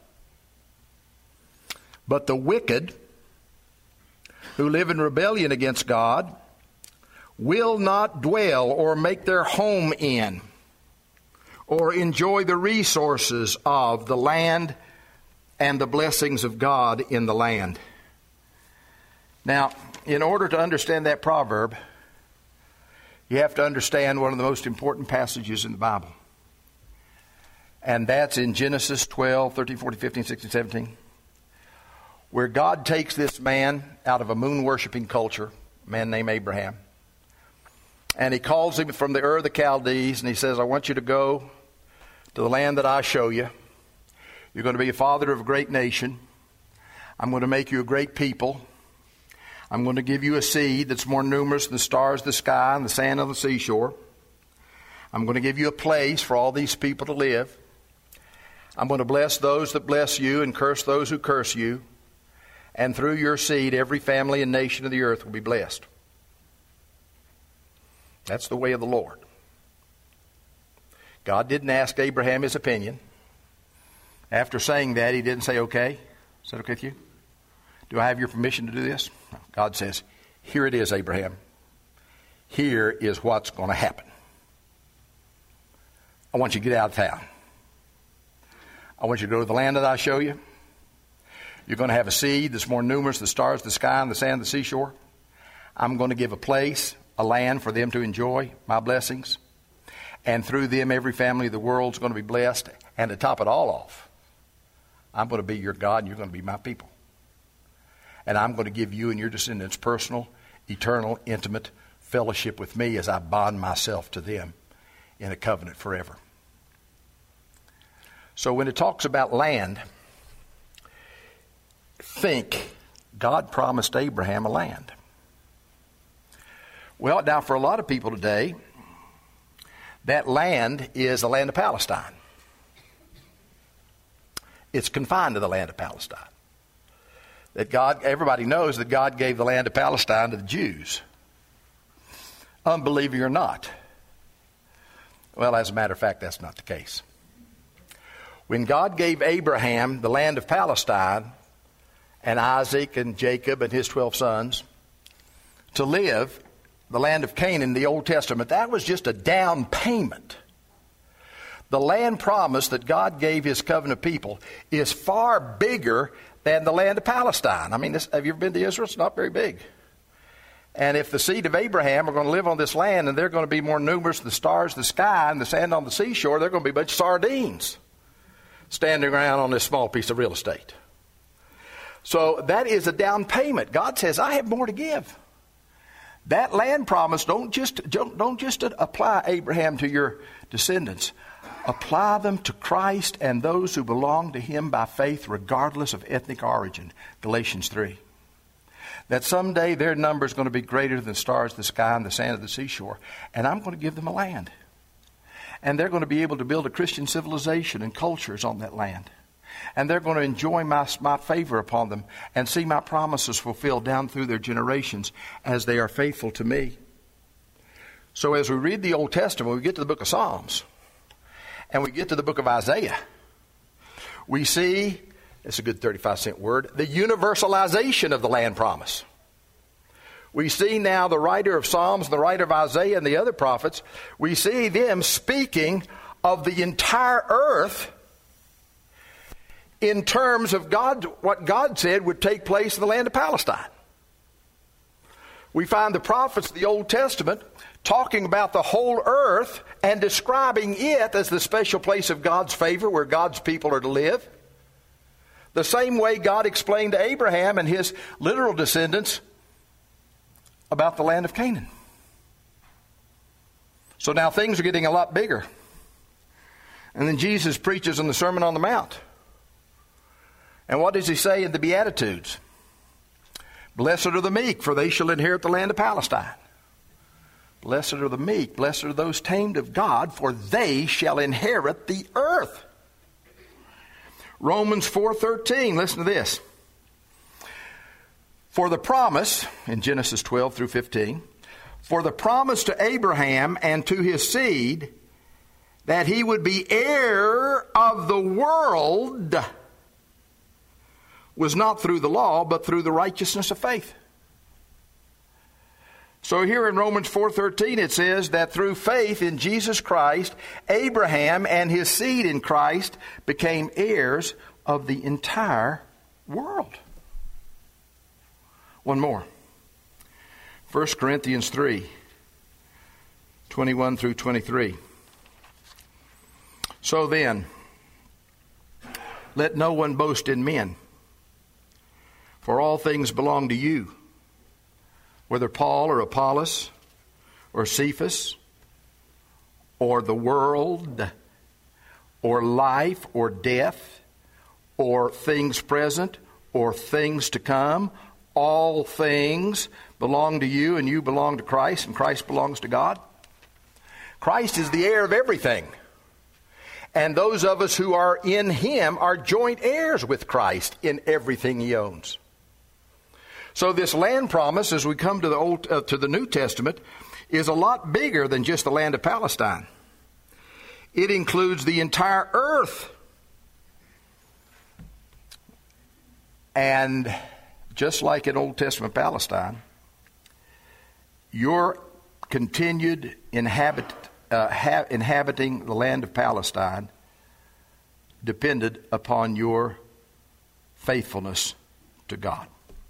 But the wicked, who live in rebellion against God, will not dwell or make their home in or enjoy the resources of the land and the blessings of God in the land. Now, in order to understand that proverb, you have to understand one of the most important passages in the Bible. And that's in Genesis twelve, thirteen, fourteen, fifteen, sixteen, seventeen, where God takes this man out of a moon-worshiping culture, a man named Abraham, and He calls him from the Ur of the Chaldees, and He says, I want you to go to the land that I show you. You're going to be a father of a great nation. I'm going to make you a great people. I'm going to give you a seed that's more numerous than the stars of the sky and the sand of the seashore. I'm going to give you a place for all these people to live. I'm going to bless those that bless you and curse those who curse you. And through your seed, every family and nation of the earth will be blessed. That's the way of the Lord. God didn't ask Abraham his opinion. After saying that, He didn't say, okay, is that okay with you? Do I have your permission to do this? No. God says, here it is, Abraham. Here is what's going to happen. I want you to get out of town. I want you to go to the land that I show you. You're going to have a seed that's more numerous than the stars of the sky and the sand of the seashore. I'm going to give a place, a land for them to enjoy my blessings. And through them, every family of the world is going to be blessed. And to top it all off, I'm going to be your God and you're going to be my people. And I'm going to give you and your descendants personal, eternal, intimate fellowship with me as I bond myself to them in a covenant forever. So when it talks about land, think God promised Abraham a land. Well, now for a lot of people today, that land is the land of Palestine. It's confined to the land of Palestine. That God, everybody knows that God gave the land of Palestine to the Jews. Unbelieving or not. Well, as a matter of fact, that's not the case. When God gave Abraham the land of Palestine and Isaac and Jacob and his twelve sons to live, the land of Canaan in the Old Testament, that was just a down payment. The land promise that God gave His covenant people is far bigger than the land of Palestine. I mean, this, have you ever been to Israel? It's not very big. And if the seed of Abraham are going to live on this land and they're going to be more numerous than the stars of the sky and the sand on the seashore, they're going to be a bunch of sardines standing around on this small piece of real estate. So that is a down payment. God says, I have more to give. That land promise, don't just, don't, don't just apply Abraham to your descendants. Apply them to Christ and those who belong to Him by faith regardless of ethnic origin. Galatians three. That someday their number is going to be greater than the stars of the sky and the sand of the seashore. And I'm going to give them a land. And they're going to be able to build a Christian civilization and cultures on that land. And they're going to enjoy my, my favor upon them and see my promises fulfilled down through their generations as they are faithful to me. So as we read the Old Testament, we get to the book of Psalms and we get to the book of Isaiah, we see, it's a good thirty-five cent word, the universalization of the land promise. We see now the writer of Psalms, the writer of Isaiah, and the other prophets, we see them speaking of the entire earth in terms of God, what God said would take place in the land of Palestine. We find the prophets of the Old Testament talking about the whole earth and describing it as the special place of God's favor where God's people are to live. The same way God explained to Abraham and his literal descendants about the land of Canaan. So now things are getting a lot bigger. And then Jesus preaches in the Sermon on the Mount. And what does he say in the Beatitudes? Blessed are the meek, for they shall inherit the land of Palestine. Blessed are the meek, blessed are those tamed of God, for they shall inherit the earth. Romans four thirteen, listen to this. For the promise, in Genesis twelve through fifteen, for the promise to Abraham and to his seed that he would be heir of the world was not through the law, but through the righteousness of faith. So here in Romans four thirteen it says that through faith in Jesus Christ, Abraham and his seed in Christ became heirs of the entire world. One more. First Corinthians three, twenty-one through twenty-three. So then, let no one boast in men, for all things belong to you, whether Paul or Apollos or Cephas or the world or life or death or things present or things to come. All things belong to you, and you belong to Christ, and Christ belongs to God. Christ is the heir of everything. And those of us who are in him are joint heirs with Christ in everything he owns. So this land promise, as we come to the Old uh, to the New Testament, is a lot bigger than just the land of Palestine. It includes the entire earth. And just like in Old Testament Palestine, your continued inhabit, uh, ha- inhabiting the land of Palestine depended upon your faithfulness to God.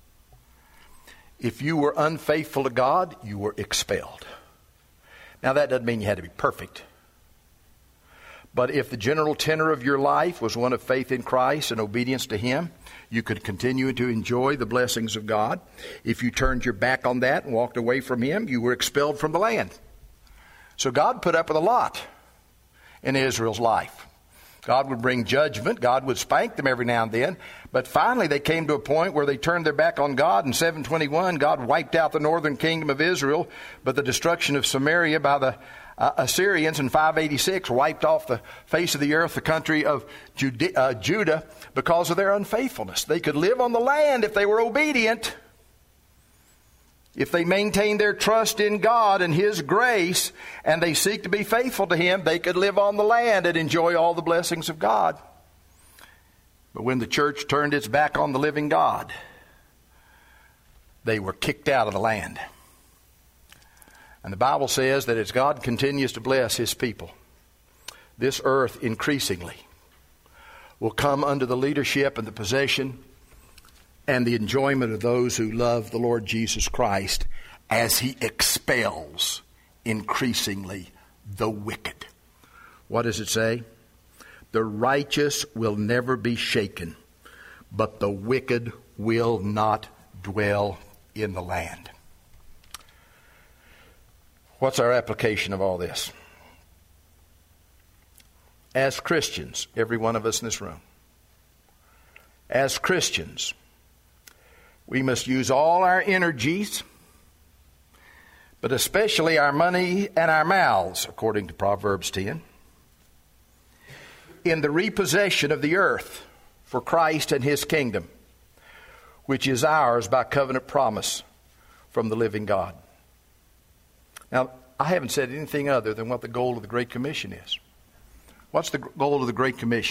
If you were unfaithful to God, you were expelled. Now that doesn't mean you had to be perfect. But if the general tenor of your life was one of faith in Christ and obedience to him, you could continue to enjoy the blessings of God. If you turned your back on that and walked away from him, you were expelled from the land. So God put up with a lot in Israel's life. God would bring judgment. God would spank them every now and then. But finally they came to a point where they turned their back on God. In seven twenty-one, God wiped out the northern kingdom of Israel, but the destruction of Samaria by the uh, Assyrians in five eighty-six wiped off the face of the earth the country of Jude- uh, Judah because of their unfaithfulness. They could live on the land if they were obedient. If they maintain their trust in God and his grace, and they seek to be faithful to him, they could live on the land and enjoy all the blessings of God. But when the church turned its back on the living God, they were kicked out of the land. And the Bible says that as God continues to bless his people, this earth increasingly will come under the leadership and the possession and the enjoyment of those who love the Lord Jesus Christ as he expels increasingly the wicked. What does it say? The righteous will never be shaken, but the wicked will not dwell in the land. What's our application of all this? As Christians, every one of us in this room, as Christians, we must use all our energies, but especially our money and our mouths, according to Proverbs ten, in the repossession of the earth for Christ and his kingdom, which is ours by covenant promise from the living God. Now, I haven't said anything other than what the goal of the Great Commission is. What's the goal of the Great Commission?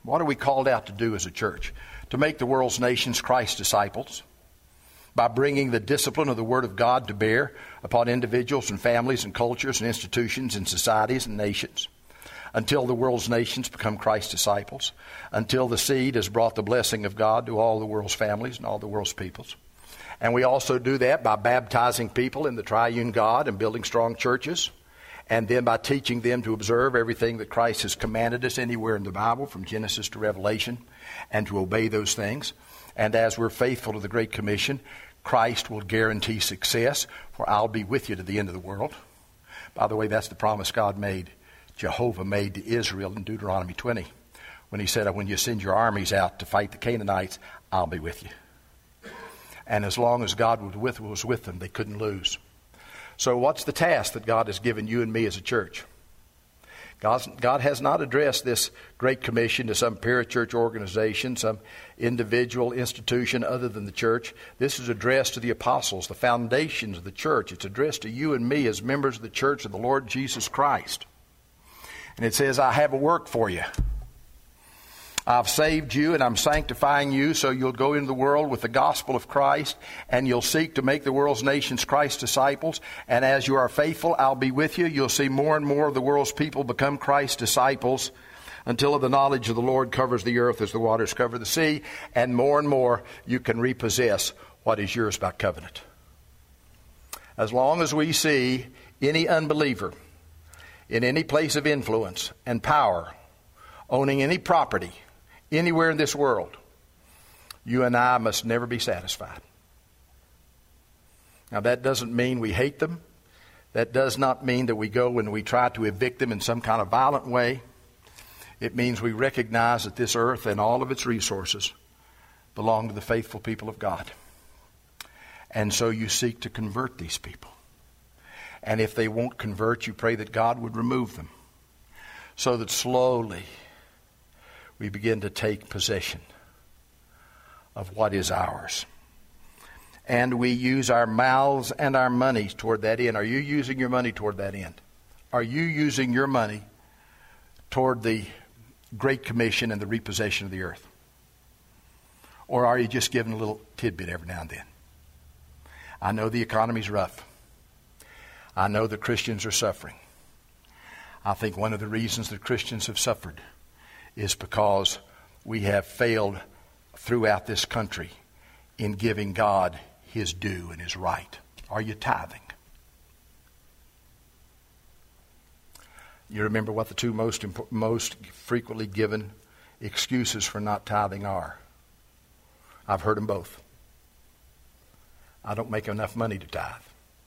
What are we called out to do as a church? To make the world's nations Christ's disciples by bringing the discipline of the Word of God to bear upon individuals and families and cultures and institutions and societies and nations, until the world's nations become Christ's disciples, until the seed has brought the blessing of God to all the world's families and all the world's peoples. And we also do that by baptizing people in the triune God and building strong churches, and then by teaching them to observe everything that Christ has commanded us anywhere in the Bible, from Genesis to Revelation, and to obey those things. And as we're faithful to the Great Commission, Christ will guarantee success, for I'll be with you to the end of the world. By the way, that's the promise God made, Jehovah made to Israel in Deuteronomy twenty, when he said, when you send your armies out to fight the Canaanites, I'll be with you. And as long as God was with, was with them, they couldn't lose. So what's the task that God has given you and me as a church? God's, God has not addressed this Great Commission to some parachurch organization, some individual institution other than the church. This is addressed to the apostles, the foundations of the church. It's addressed to you and me as members of the church of the Lord Jesus Christ. And it says, I have a work for you. I've saved you and I'm sanctifying you so you'll go into the world with the gospel of Christ, and you'll seek to make the world's nations Christ's disciples. And as you are faithful, I'll be with you. You'll see more and more of the world's people become Christ's disciples until the knowledge of the Lord covers the earth as the waters cover the sea. And more and more you can repossess what is yours by covenant. As long as we see any unbeliever in any place of influence and power owning any property anywhere in this world, you and I must never be satisfied. Now, that doesn't mean we hate them. That does not mean that we go and we try to evict them in some kind of violent way. It means we recognize that this earth and all of its resources belong to the faithful people of God. And so you seek to convert these people. And if they won't convert, you pray that God would remove them, so that slowly we begin to take possession of what is ours. And we use our mouths and our money toward that end. Are you using your money toward that end? Are you using your money toward the Great Commission and the repossession of the earth? Or are you just giving a little tidbit every now and then? I know the economy's rough. I know that Christians are suffering. I think one of the reasons that Christians have suffered is because we have failed throughout this country in giving God His due and His right. Are you tithing? You remember what the two most impo- most frequently given excuses for not tithing are? I've heard them both. I don't make enough money to tithe.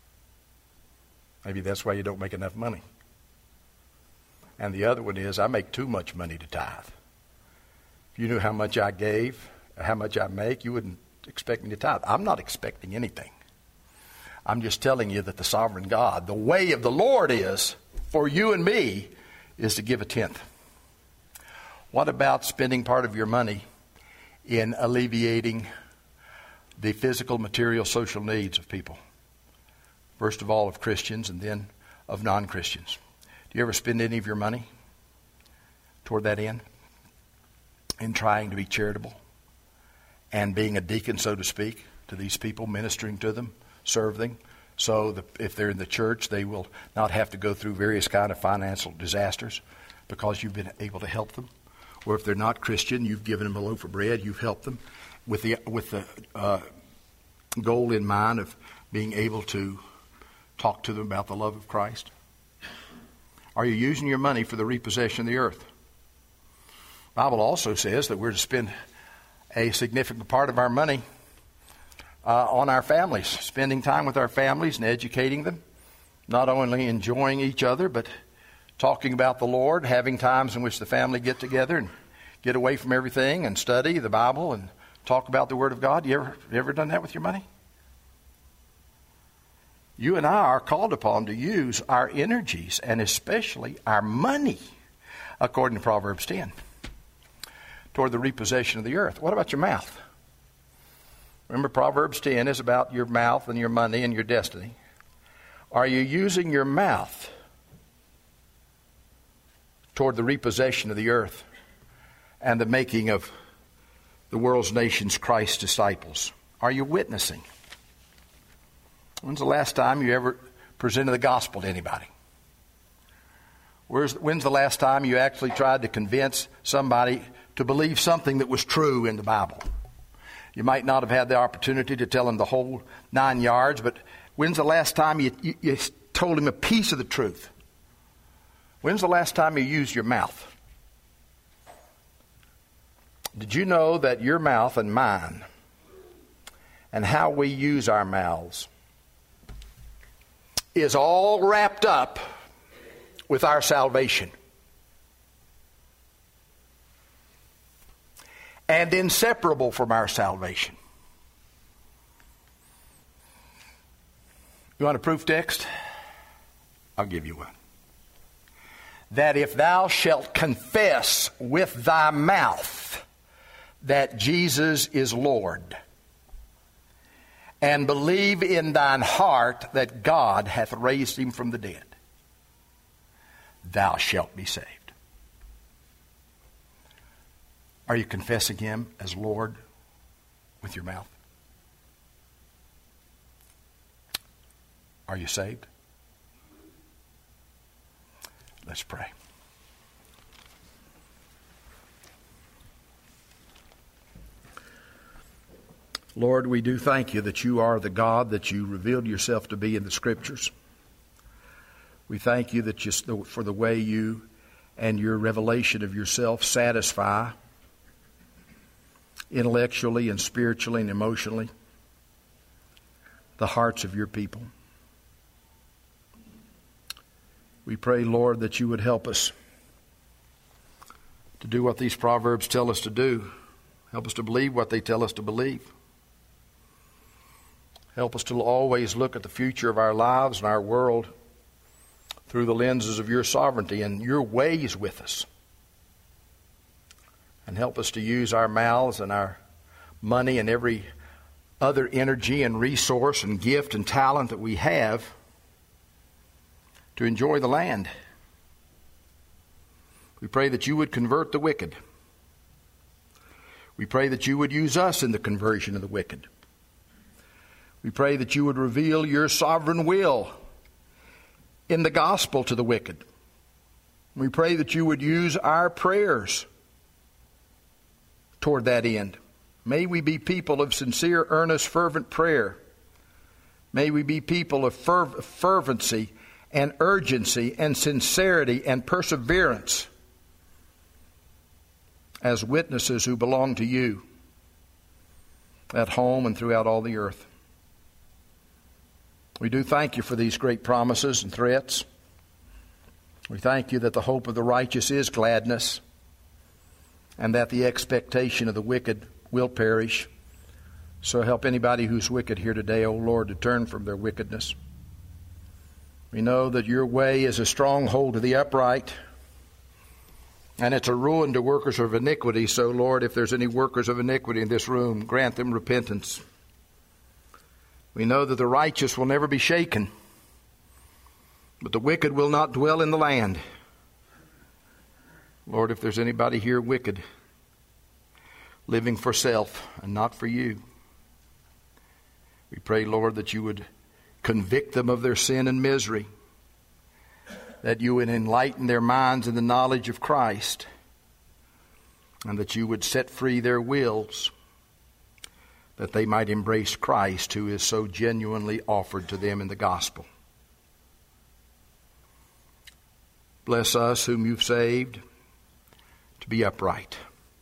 Maybe that's why you don't make enough money. And the other one is, I make too much money to tithe. If you knew how much I gave, how much I make, you wouldn't expect me to tithe. I'm not expecting anything. I'm just telling you that the sovereign God, the way of the Lord is, for you and me, is to give a tenth. What about spending part of your money in alleviating the physical, material, social needs of people? First of all, of Christians, and then of non-Christians. Do you ever spend any of your money toward that end? In trying to be charitable and being a deacon, so to speak, to these people, ministering to them, serve them, so that if they're in the church, they will not have to go through various kind of financial disasters because you've been able to help them. Or if they're not Christian, you've given them a loaf of bread, you've helped them with the with the uh, goal in mind of being able to talk to them about the love of Christ. Are you using your money for the repossession of the earth? The Bible also says that we're to spend a significant part of our money uh, on our families, spending time with our families and educating them, not only enjoying each other, but talking about the Lord, having times in which the family get together and get away from everything and study the Bible and talk about the Word of God. You ever, you ever done that with your money? You and I are called upon to use our energies and especially our money, according to Proverbs ten, toward the repossession of the earth. What about your mouth? Remember, Proverbs ten is about your mouth and your money and your destiny. Are you using your mouth toward the repossession of the earth and the making of the world's nations Christ's disciples? Are you witnessing? When's the last time you ever presented the gospel to anybody? Where's, when's the last time you actually tried to convince somebody to believe something that was true in the Bible? You might not have had the opportunity to tell them the whole nine yards, but when's the last time you, you, you told him a piece of the truth? When's the last time you used your mouth? Did you know that your mouth and mine and how we use our mouths is all wrapped up with our salvation and inseparable from our salvation? You want a proof text? I'll give you one. That if thou shalt confess with thy mouth that Jesus is Lord, and believe in thine heart that God hath raised him from the dead, thou shalt be saved. Are you confessing him as Lord with your mouth? Are you saved? Let's pray. Lord, we do thank you that you are the God that you revealed yourself to be in the Scriptures. We thank you that you, for the way you and your revelation of yourself satisfy intellectually and spiritually and emotionally the hearts of your people. We pray, Lord, that you would help us to do what these Proverbs tell us to do. Help us to believe what they tell us to believe. Help us to always look at the future of our lives and our world through the lenses of your sovereignty and your ways with us. And help us to use our mouths and our money and every other energy and resource and gift and talent that we have to enjoy the land. We pray that you would convert the wicked. We pray that you would use us in the conversion of the wicked. We pray that you would reveal your sovereign will in the gospel to the wicked. We pray that you would use our prayers toward that end. May we be people of sincere, earnest, fervent prayer. May we be people of ferv- fervency and urgency and sincerity and perseverance as witnesses who belong to you at home and throughout all the earth. We do thank you for these great promises and threats. We thank you that the hope of the righteous is gladness, and that the expectation of the wicked will perish. So help anybody who's wicked here today, O Lord, to turn from their wickedness. We know that your way is a stronghold to the upright, and it's a ruin to workers of iniquity. So, Lord, if there's any workers of iniquity in this room, grant them repentance. We know that the righteous will never be shaken, but the wicked will not dwell in the land. Lord, if there's anybody here wicked, living for self and not for you, we pray, Lord, that you would convict them of their sin and misery, that you would enlighten their minds in the knowledge of Christ, and that you would set free their wills, that they might embrace Christ, who is so genuinely offered to them in the gospel. Bless us whom you've saved to be upright,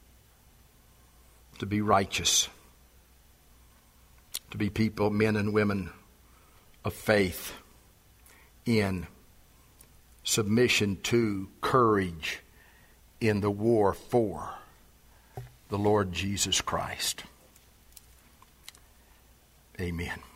to be righteous, to be people, men and women of faith, in submission to, courage in the war for the Lord Jesus Christ. Amen.